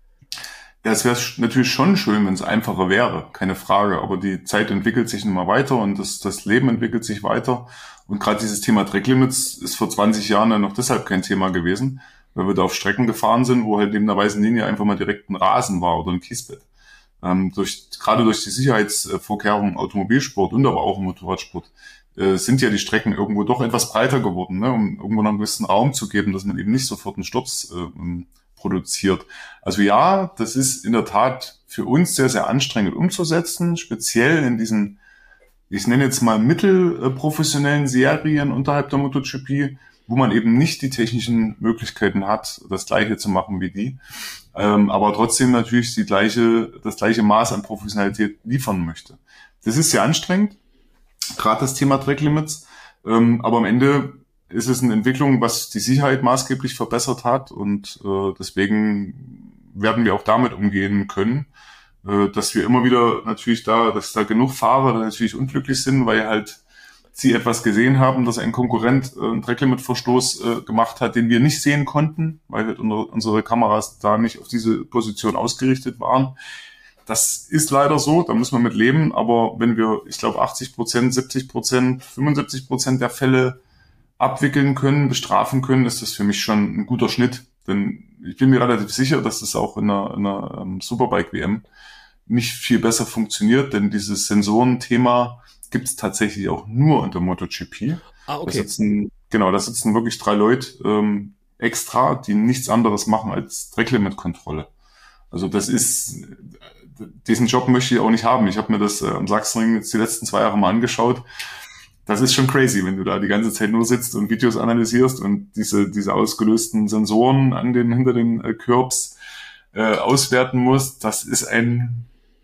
Ja, es wäre natürlich schon schön, wenn es einfacher wäre, keine Frage. Aber die Zeit entwickelt sich immer weiter und das, das Leben entwickelt sich weiter. Und gerade dieses Thema Tracklimits ist vor zwanzig Jahren dann noch deshalb kein Thema gewesen, weil wir da auf Strecken gefahren sind, wo halt neben der weißen Linie einfach mal direkt ein Rasen war oder ein Kiesbett. Ähm, durch, gerade durch die Sicherheitsvorkehrungen im Automobilsport und aber auch im Motorradsport äh, sind ja die Strecken irgendwo doch etwas breiter geworden, ne, um irgendwo noch einen gewissen Raum zu geben, dass man eben nicht sofort einen Sturz äh, produziert. Also ja, das ist in der Tat für uns sehr, sehr anstrengend umzusetzen, speziell in diesen, ich nenne jetzt mal mittelprofessionellen Serien unterhalb der MotoGP, wo man eben nicht die technischen Möglichkeiten hat, das Gleiche zu machen wie die, ähm, aber trotzdem natürlich die gleiche, das gleiche Maß an Professionalität liefern möchte. Das ist sehr anstrengend, gerade das Thema Tracklimits, ähm, aber am Ende ist es eine Entwicklung, was die Sicherheit maßgeblich verbessert hat und äh, deswegen werden wir auch damit umgehen können, äh, dass wir immer wieder natürlich da, dass da genug Fahrer natürlich unglücklich sind, weil halt sie etwas gesehen haben, dass ein Konkurrent äh, einen Tracklimit-Verstoß äh, gemacht hat, den wir nicht sehen konnten, weil halt unsere, unsere Kameras da nicht auf diese Position ausgerichtet waren. Das ist leider so, da müssen wir mit leben, aber wenn wir, ich glaube, achtzig Prozent, siebzig Prozent, fünfundsiebzig Prozent der Fälle abwickeln können, bestrafen können, ist das für mich schon ein guter Schnitt. Denn ich bin mir relativ sicher, dass das auch in einer, in einer um, Superbike-W M nicht viel besser funktioniert, denn dieses Sensorenthema gibt es tatsächlich auch nur unter MotoGP. Ah, okay. Da sitzen, genau, da sitzen wirklich drei Leute ähm, extra, die nichts anderes machen als Tracklimit-Kontrolle. Also das ist, diesen Job möchte ich auch nicht haben. Ich habe mir das äh, am Sachsenring jetzt die letzten zwei Jahre mal angeschaut. Das ist schon crazy, wenn du da die ganze Zeit nur sitzt und Videos analysierst und diese diese ausgelösten Sensoren an den hinter den äh, Curbs äh, auswerten musst. Das ist ein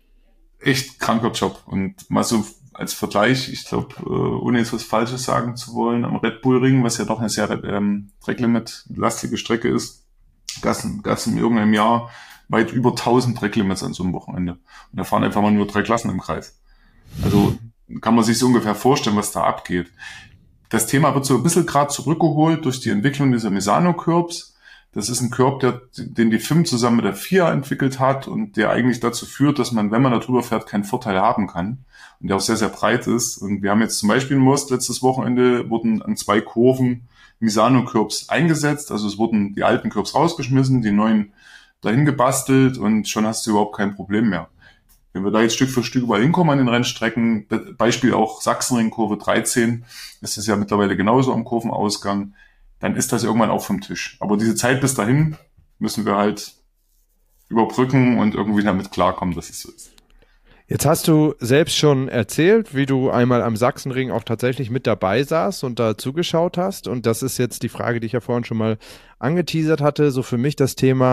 echt kranker Job. Und mal so als Vergleich, ich glaube, äh, ohne jetzt was Falsches sagen zu wollen, am Red Bull Ring, was ja doch eine sehr ähm, Tracklimit-lastige Strecke ist, gab es in irgendeinem Jahr weit über tausend Tracklimits an so einem Wochenende. Und da fahren einfach mal nur drei Klassen im Kreis. Also kann man sich so ungefähr vorstellen, was da abgeht. Das Thema wird so ein bisschen gerade zurückgeholt durch die Entwicklung dieser Misano-Curbs. Das ist ein Curb, der, den die F I M zusammen mit der F I A entwickelt hat und der eigentlich dazu führt, dass man, wenn man da drüber fährt, keinen Vorteil haben kann. Und der auch sehr, sehr breit ist. Und wir haben jetzt zum Beispiel in Most letztes Wochenende wurden an zwei Kurven Misano-Curbs eingesetzt. Also es wurden die alten Curbs rausgeschmissen, die neuen dahin gebastelt und schon hast du überhaupt kein Problem mehr. Wenn wir da jetzt Stück für Stück überall hinkommen an den Rennstrecken, Beispiel auch Sachsenring, Kurve dreizehn, ist es ja mittlerweile genauso am Kurvenausgang, dann ist das irgendwann auch vom Tisch. Aber diese Zeit bis dahin müssen wir halt überbrücken und irgendwie damit klarkommen, dass es so ist. Jetzt hast du selbst schon erzählt, wie du einmal am Sachsenring auch tatsächlich mit dabei saßt und da zugeschaut hast. Und das ist jetzt die Frage, die ich ja vorhin schon mal angeteasert hatte. So für mich das Thema,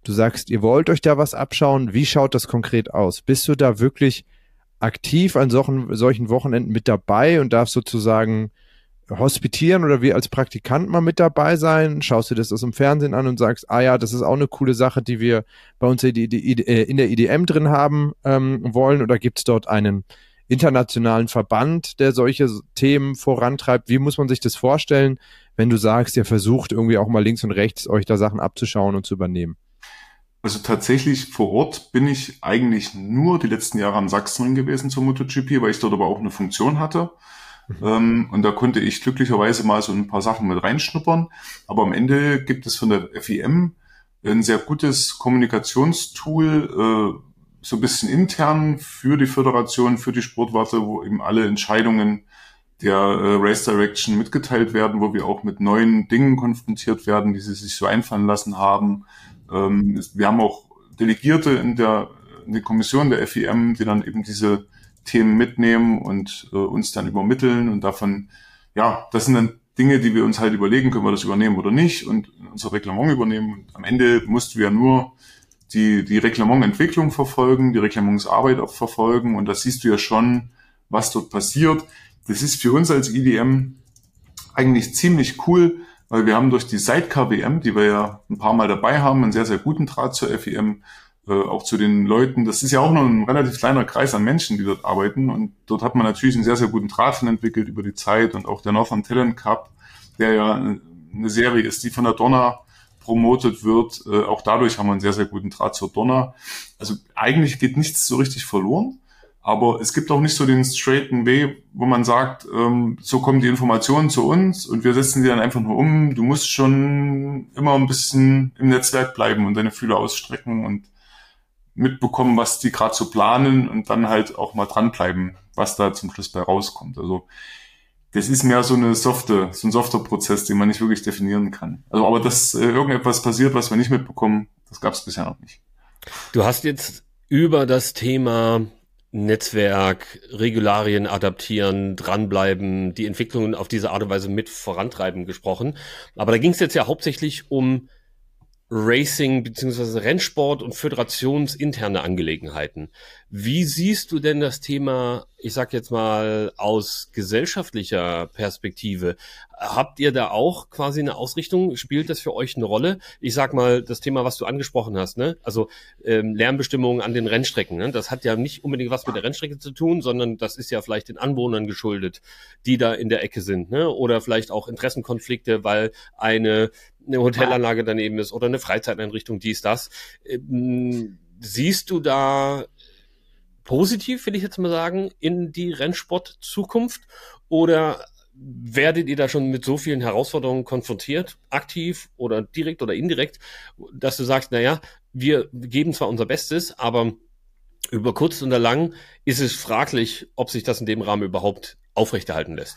Du sagst, ihr wollt euch da was abschauen. Wie schaut das konkret aus? Bist du da wirklich aktiv an solchen, solchen Wochenenden mit dabei und darfst sozusagen hospitieren oder wie als Praktikant mal mit dabei sein? Schaust du das aus dem Fernsehen an und sagst, ah ja, das ist auch eine coole Sache, die wir bei uns in der I D M drin haben ähm, wollen? Oder gibt es dort einen internationalen Verband, der solche Themen vorantreibt? Wie muss man sich das vorstellen, wenn du sagst, ihr versucht irgendwie auch mal links und rechts euch da Sachen abzuschauen und zu übernehmen? Also tatsächlich vor Ort bin ich eigentlich nur die letzten Jahre am Sachsenring gewesen zur MotoGP, weil ich dort aber auch eine Funktion hatte. Mhm. Ähm, und da konnte ich glücklicherweise mal so ein paar Sachen mit reinschnuppern. Aber am Ende gibt es von der F I M ein sehr gutes Kommunikationstool, äh, so ein bisschen intern für die Föderation, für die Sportwarte, wo eben alle Entscheidungen der äh, Race Direction mitgeteilt werden, wo wir auch mit neuen Dingen konfrontiert werden, die sie sich so einfallen lassen haben. Ähm, wir haben auch Delegierte in der, in der Kommission der F I M, die dann eben diese Themen mitnehmen und äh, uns dann übermitteln und davon, ja, das sind dann Dinge, die wir uns halt überlegen, können wir das übernehmen oder nicht und unser Reglement übernehmen. Und am Ende mussten wir nur die, die Reglemententwicklung verfolgen, die Reglementsarbeit auch verfolgen und da siehst du ja schon, was dort passiert. Das ist für uns als I D M eigentlich ziemlich cool, weil wir haben durch die Sidecar-W M, die wir ja ein paar Mal dabei haben, einen sehr, sehr guten Draht zur F I M, äh, auch zu den Leuten. Das ist ja auch noch ein relativ kleiner Kreis an Menschen, die dort arbeiten. Und dort hat man natürlich einen sehr, sehr guten Draht hin entwickelt über die Zeit. Und auch der Northern Talent Cup, der ja eine Serie ist, die von der Dorna promotet wird. Äh, auch dadurch haben wir einen sehr, sehr guten Draht zur Dorna. Also eigentlich geht nichts so richtig verloren. Aber es gibt auch nicht so den straighten Way, wo man sagt, ähm, so kommen die Informationen zu uns und wir setzen die dann einfach nur um. Du musst schon immer ein bisschen im Netzwerk bleiben und deine Fühler ausstrecken und mitbekommen, was die gerade so planen und dann halt auch mal dranbleiben, was da zum Schluss bei rauskommt. Also das ist mehr so eine softe, so ein softer Prozess, den man nicht wirklich definieren kann. Also aber dass äh, irgendetwas passiert, was wir nicht mitbekommen, das gab es bisher noch nicht. Du hast jetzt über das Thema Netzwerk, Regularien adaptieren, dranbleiben, die Entwicklungen auf diese Art und Weise mit vorantreiben gesprochen. Aber da ging es jetzt ja hauptsächlich um Racing beziehungsweise Rennsport und föderationsinterne Angelegenheiten. Wie siehst du denn das Thema, ich sag jetzt mal, aus gesellschaftlicher Perspektive? Habt ihr da auch quasi eine Ausrichtung? Spielt das für euch eine Rolle? Ich sag mal, das Thema, was du angesprochen hast, ne? Also ähm, Lärmbestimmungen an den Rennstrecken, ne? Das hat ja nicht unbedingt was mit der Rennstrecke zu tun, sondern das ist ja vielleicht den Anwohnern geschuldet, die da in der Ecke sind, ne? Oder vielleicht auch Interessenkonflikte, weil eine eine Hotelanlage daneben ist oder eine Freizeiteinrichtung, dies, das. Ähm, siehst du da positiv, will ich jetzt mal sagen, in die Rennsport-Zukunft oder werdet ihr da schon mit so vielen Herausforderungen konfrontiert, aktiv oder direkt oder indirekt, dass du sagst, naja, wir geben zwar unser Bestes, aber über kurz oder lang ist es fraglich, ob sich das in dem Rahmen überhaupt aufrechterhalten lässt?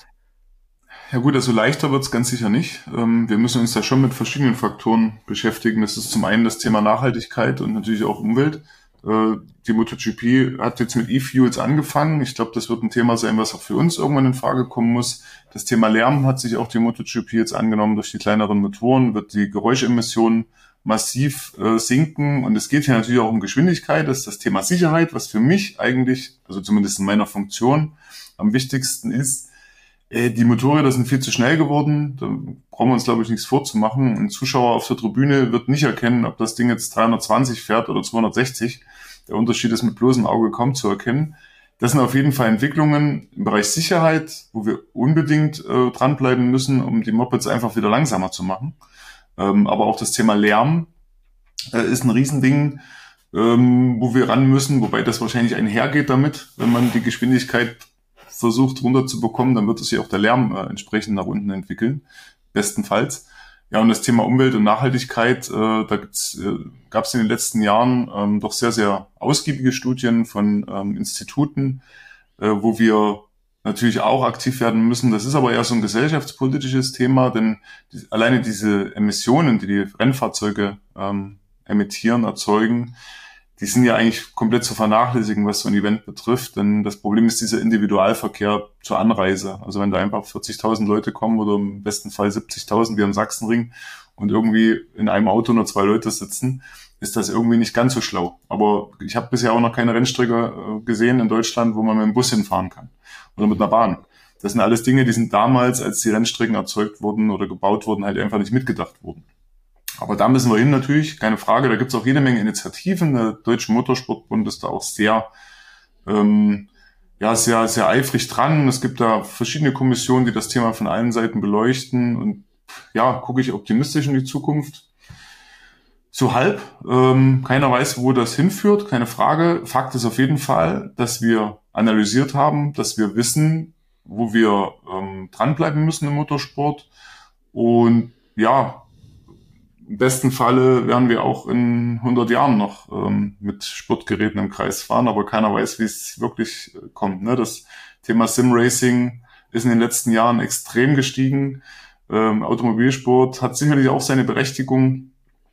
Ja gut, also leichter wird's ganz sicher nicht. Wir müssen uns da schon mit verschiedenen Faktoren beschäftigen. Das ist zum einen das Thema Nachhaltigkeit und natürlich auch Umwelt. Die MotoGP hat jetzt mit E-Fuels angefangen. Ich glaube, das wird ein Thema sein, was auch für uns irgendwann in Frage kommen muss. Das Thema Lärm hat sich auch die MotoGP jetzt angenommen. Durch die kleineren Motoren wird die Geräuschemissionen massiv äh, sinken. Und es geht hier natürlich auch um Geschwindigkeit. Das ist das Thema Sicherheit, was für mich eigentlich, also zumindest in meiner Funktion, am wichtigsten ist. Äh, die Motorräder sind viel zu schnell geworden. Da brauchen wir uns, glaube ich, nichts vorzumachen. Ein Zuschauer auf der Tribüne wird nicht erkennen, ob das Ding jetzt dreihundertzwanzig fährt oder zweihundertsechzig. Der Unterschied ist mit bloßem Auge kaum zu erkennen. Das sind auf jeden Fall Entwicklungen im Bereich Sicherheit, wo wir unbedingt äh, dranbleiben müssen, um die Mopeds einfach wieder langsamer zu machen. Ähm, aber auch das Thema Lärm äh, ist ein Riesending, ähm, wo wir ran müssen, wobei das wahrscheinlich einhergeht damit. Wenn man die Geschwindigkeit versucht runterzubekommen, dann wird es sich auch der Lärm äh, entsprechend nach unten entwickeln, bestenfalls. Ja, und das Thema Umwelt und Nachhaltigkeit, äh, da gibt's, äh, gab es in den letzten Jahren ähm, doch sehr, sehr ausgiebige Studien von ähm, Instituten, äh, wo wir natürlich auch aktiv werden müssen. Das ist aber eher so ein gesellschaftspolitisches Thema, denn die, alleine diese Emissionen, die die Rennfahrzeuge ähm, emittieren, erzeugen, die sind ja eigentlich komplett zu vernachlässigen, was so ein Event betrifft. Denn das Problem ist dieser Individualverkehr zur Anreise. Also wenn da einfach vierzigtausend Leute kommen oder im besten Fall siebzigtausend wie am Sachsenring und irgendwie in einem Auto nur zwei Leute sitzen, ist das irgendwie nicht ganz so schlau. Aber ich habe bisher auch noch keine Rennstrecke gesehen in Deutschland, wo man mit dem Bus hinfahren kann oder mit einer Bahn. Das sind alles Dinge, die sind damals, als die Rennstrecken erzeugt wurden oder gebaut wurden, halt einfach nicht mitgedacht wurden. Aber da müssen wir hin natürlich, keine Frage. Da gibt es auch jede Menge Initiativen. Der Deutsche Motorsportbund ist da auch sehr, ähm, ja, sehr, sehr eifrig dran. Es gibt da verschiedene Kommissionen, die das Thema von allen Seiten beleuchten. Und ja, gucke ich optimistisch in die Zukunft. So halb. Ähm, keiner weiß, wo das hinführt, keine Frage. Fakt ist auf jeden Fall, dass wir analysiert haben, dass wir wissen, wo wir ähm, dranbleiben müssen im Motorsport. Und ja, im besten Falle werden wir auch in hundert Jahren noch ähm, mit Sportgeräten im Kreis fahren, aber keiner weiß, wie es wirklich äh, kommt. Ne? Das Thema Sim-Racing ist in den letzten Jahren extrem gestiegen. Ähm, Automobilsport hat sicherlich auch seine Berechtigung.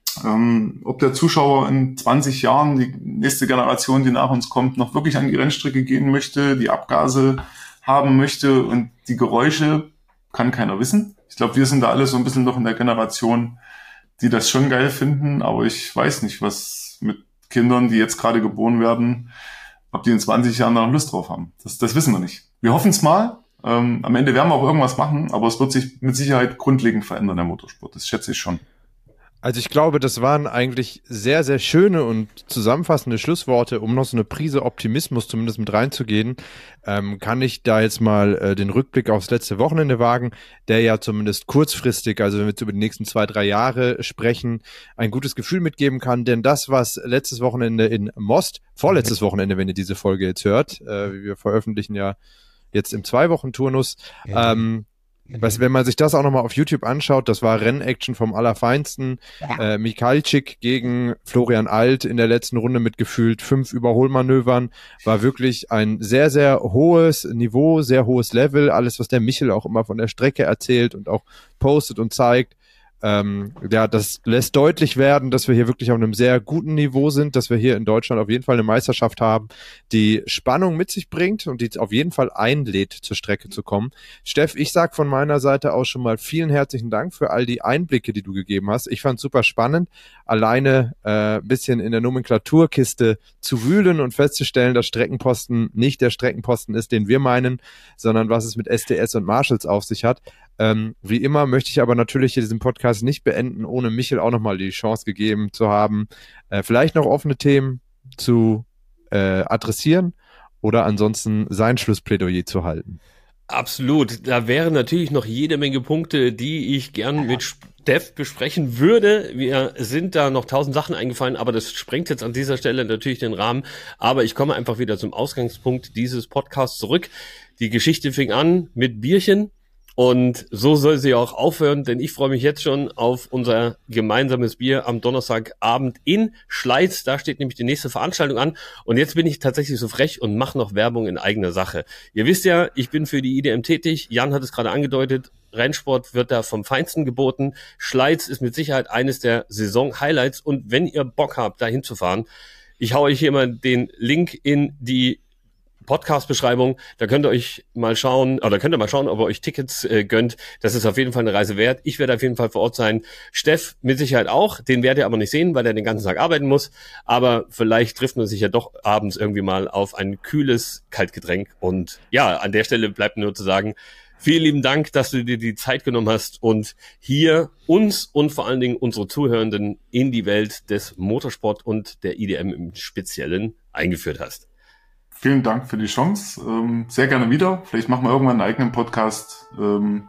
Ähm, ob der Zuschauer in zwanzig Jahren, die nächste Generation, die nach uns kommt, noch wirklich an die Rennstrecke gehen möchte, die Abgase haben möchte und die Geräusche, kann keiner wissen. Ich glaube, wir sind da alle so ein bisschen noch in der Generation, die das schon geil finden, aber ich weiß nicht, was mit Kindern, die jetzt gerade geboren werden, ob die in zwanzig Jahren da noch Lust drauf haben. Das, das wissen wir nicht. Wir hoffen es mal. Ähm, am Ende werden wir auch irgendwas machen, aber es wird sich mit Sicherheit grundlegend verändern, der Motorsport. Das schätze ich schon. Also ich glaube, das waren eigentlich sehr, sehr schöne und zusammenfassende Schlussworte, um noch so eine Prise Optimismus zumindest mit reinzugehen. Ähm, kann ich da jetzt mal äh, den Rückblick aufs letzte Wochenende wagen, der ja zumindest kurzfristig, also wenn wir jetzt über die nächsten zwei, drei Jahre sprechen, ein gutes Gefühl mitgeben kann. Denn das, was letztes Wochenende in Most, vorletztes Wochenende, wenn ihr diese Folge jetzt hört, äh, wir veröffentlichen ja jetzt im Zwei-Wochen-Turnus, ja. ähm, Was, wenn man sich das auch nochmal auf YouTube anschaut, das war Rennaction vom Allerfeinsten. Ja. Äh, Michalczyk gegen Florian Alt in der letzten Runde mit gefühlt fünf Überholmanövern. War wirklich ein sehr, sehr hohes Niveau, sehr hohes Level. Alles, was der Michel auch immer von der Strecke erzählt und auch postet und zeigt. Ähm, ja, das lässt deutlich werden, dass wir hier wirklich auf einem sehr guten Niveau sind, dass wir hier in Deutschland auf jeden Fall eine Meisterschaft haben, die Spannung mit sich bringt und die auf jeden Fall einlädt, zur Strecke zu kommen. Steff, ich sag von meiner Seite aus schon mal vielen herzlichen Dank für all die Einblicke, die du gegeben hast. Ich fand es super spannend, alleine äh, ein bisschen in der Nomenklaturkiste zu wühlen und festzustellen, dass Streckenposten nicht der Streckenposten ist, den wir meinen, sondern was es mit S T S und Marshalls auf sich hat. Ähm, wie immer möchte ich aber natürlich hier diesen Podcast nicht beenden, ohne Michel auch nochmal die Chance gegeben zu haben, äh, vielleicht noch offene Themen zu äh, adressieren oder ansonsten sein Schlussplädoyer zu halten. Absolut. Da wären natürlich noch jede Menge Punkte, die ich gern mit Steff besprechen würde. Wir sind da noch tausend Sachen eingefallen, aber das sprengt jetzt an dieser Stelle natürlich den Rahmen. Aber ich komme einfach wieder zum Ausgangspunkt dieses Podcasts zurück. Die Geschichte fing an mit Bierchen. Und so soll sie auch aufhören, denn ich freue mich jetzt schon auf unser gemeinsames Bier am Donnerstagabend in Schleiz. Da steht nämlich die nächste Veranstaltung an. Und jetzt bin ich tatsächlich so frech und mache noch Werbung in eigener Sache. Ihr wisst ja, ich bin für die I D M tätig. Jan hat es gerade angedeutet. Rennsport wird da vom Feinsten geboten. Schleiz ist mit Sicherheit eines der Saison-Highlights. Und wenn ihr Bock habt, da hinzufahren, ich hau euch hier mal den Link in die Podcast-Beschreibung, da könnt ihr euch mal schauen, oder könnt ihr mal schauen, ob ihr euch Tickets äh, gönnt. Das ist auf jeden Fall eine Reise wert. Ich werde auf jeden Fall vor Ort sein. Steff mit Sicherheit auch. Den werdet ihr aber nicht sehen, weil er den ganzen Tag arbeiten muss. Aber vielleicht trifft man sich ja doch abends irgendwie mal auf ein kühles Kaltgetränk. Und ja, an der Stelle bleibt nur zu sagen, vielen lieben Dank, dass du dir die Zeit genommen hast und hier uns und vor allen Dingen unsere Zuhörenden in die Welt des Motorsport und der I D M im Speziellen eingeführt hast. Vielen Dank für die Chance. Ähm, sehr gerne wieder. Vielleicht machen wir irgendwann einen eigenen Podcast. Ähm,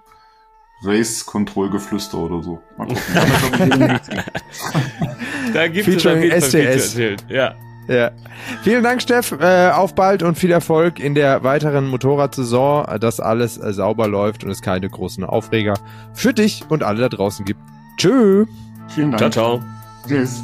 Race-Control-Geflüster oder so. Mal gucken. Da gibt es auf jeden Fall viel zu erzählen. Ja. Ja. Vielen Dank, Steff. Äh, auf bald und viel Erfolg in der weiteren Motorradsaison, dass alles äh, sauber läuft und es keine großen Aufreger für dich und alle da draußen gibt. Tschö. Vielen Dank. Ciao, ciao. Tschüss.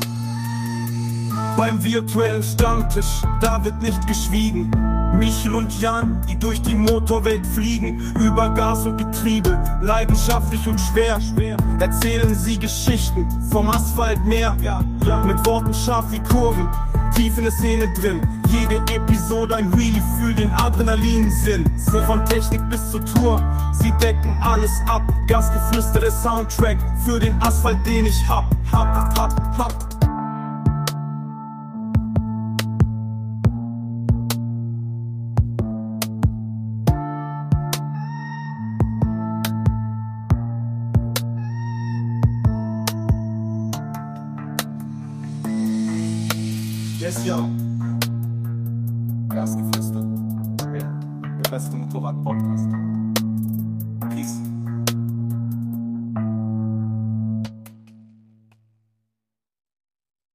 Beim virtuellen Stammtisch, da wird nicht geschwiegen. Michel und Jan, die durch die Motorwelt fliegen, über Gas und Getriebe, leidenschaftlich und schwer, schwer. Erzählen sie Geschichten vom Asphaltmeer, ja, ja. Mit Worten scharf wie Kurven, tief in der Szene drin. Jede Episode ein Wheelie für den Adrenalinsinn. So von Technik bis zur Tour, sie decken alles ab. Gasgeflüster, der Soundtrack für den Asphalt, den ich hab, hab, hab, hab. Yes, yo. Gasgeflüster. Der beste Motorrad-Podcast.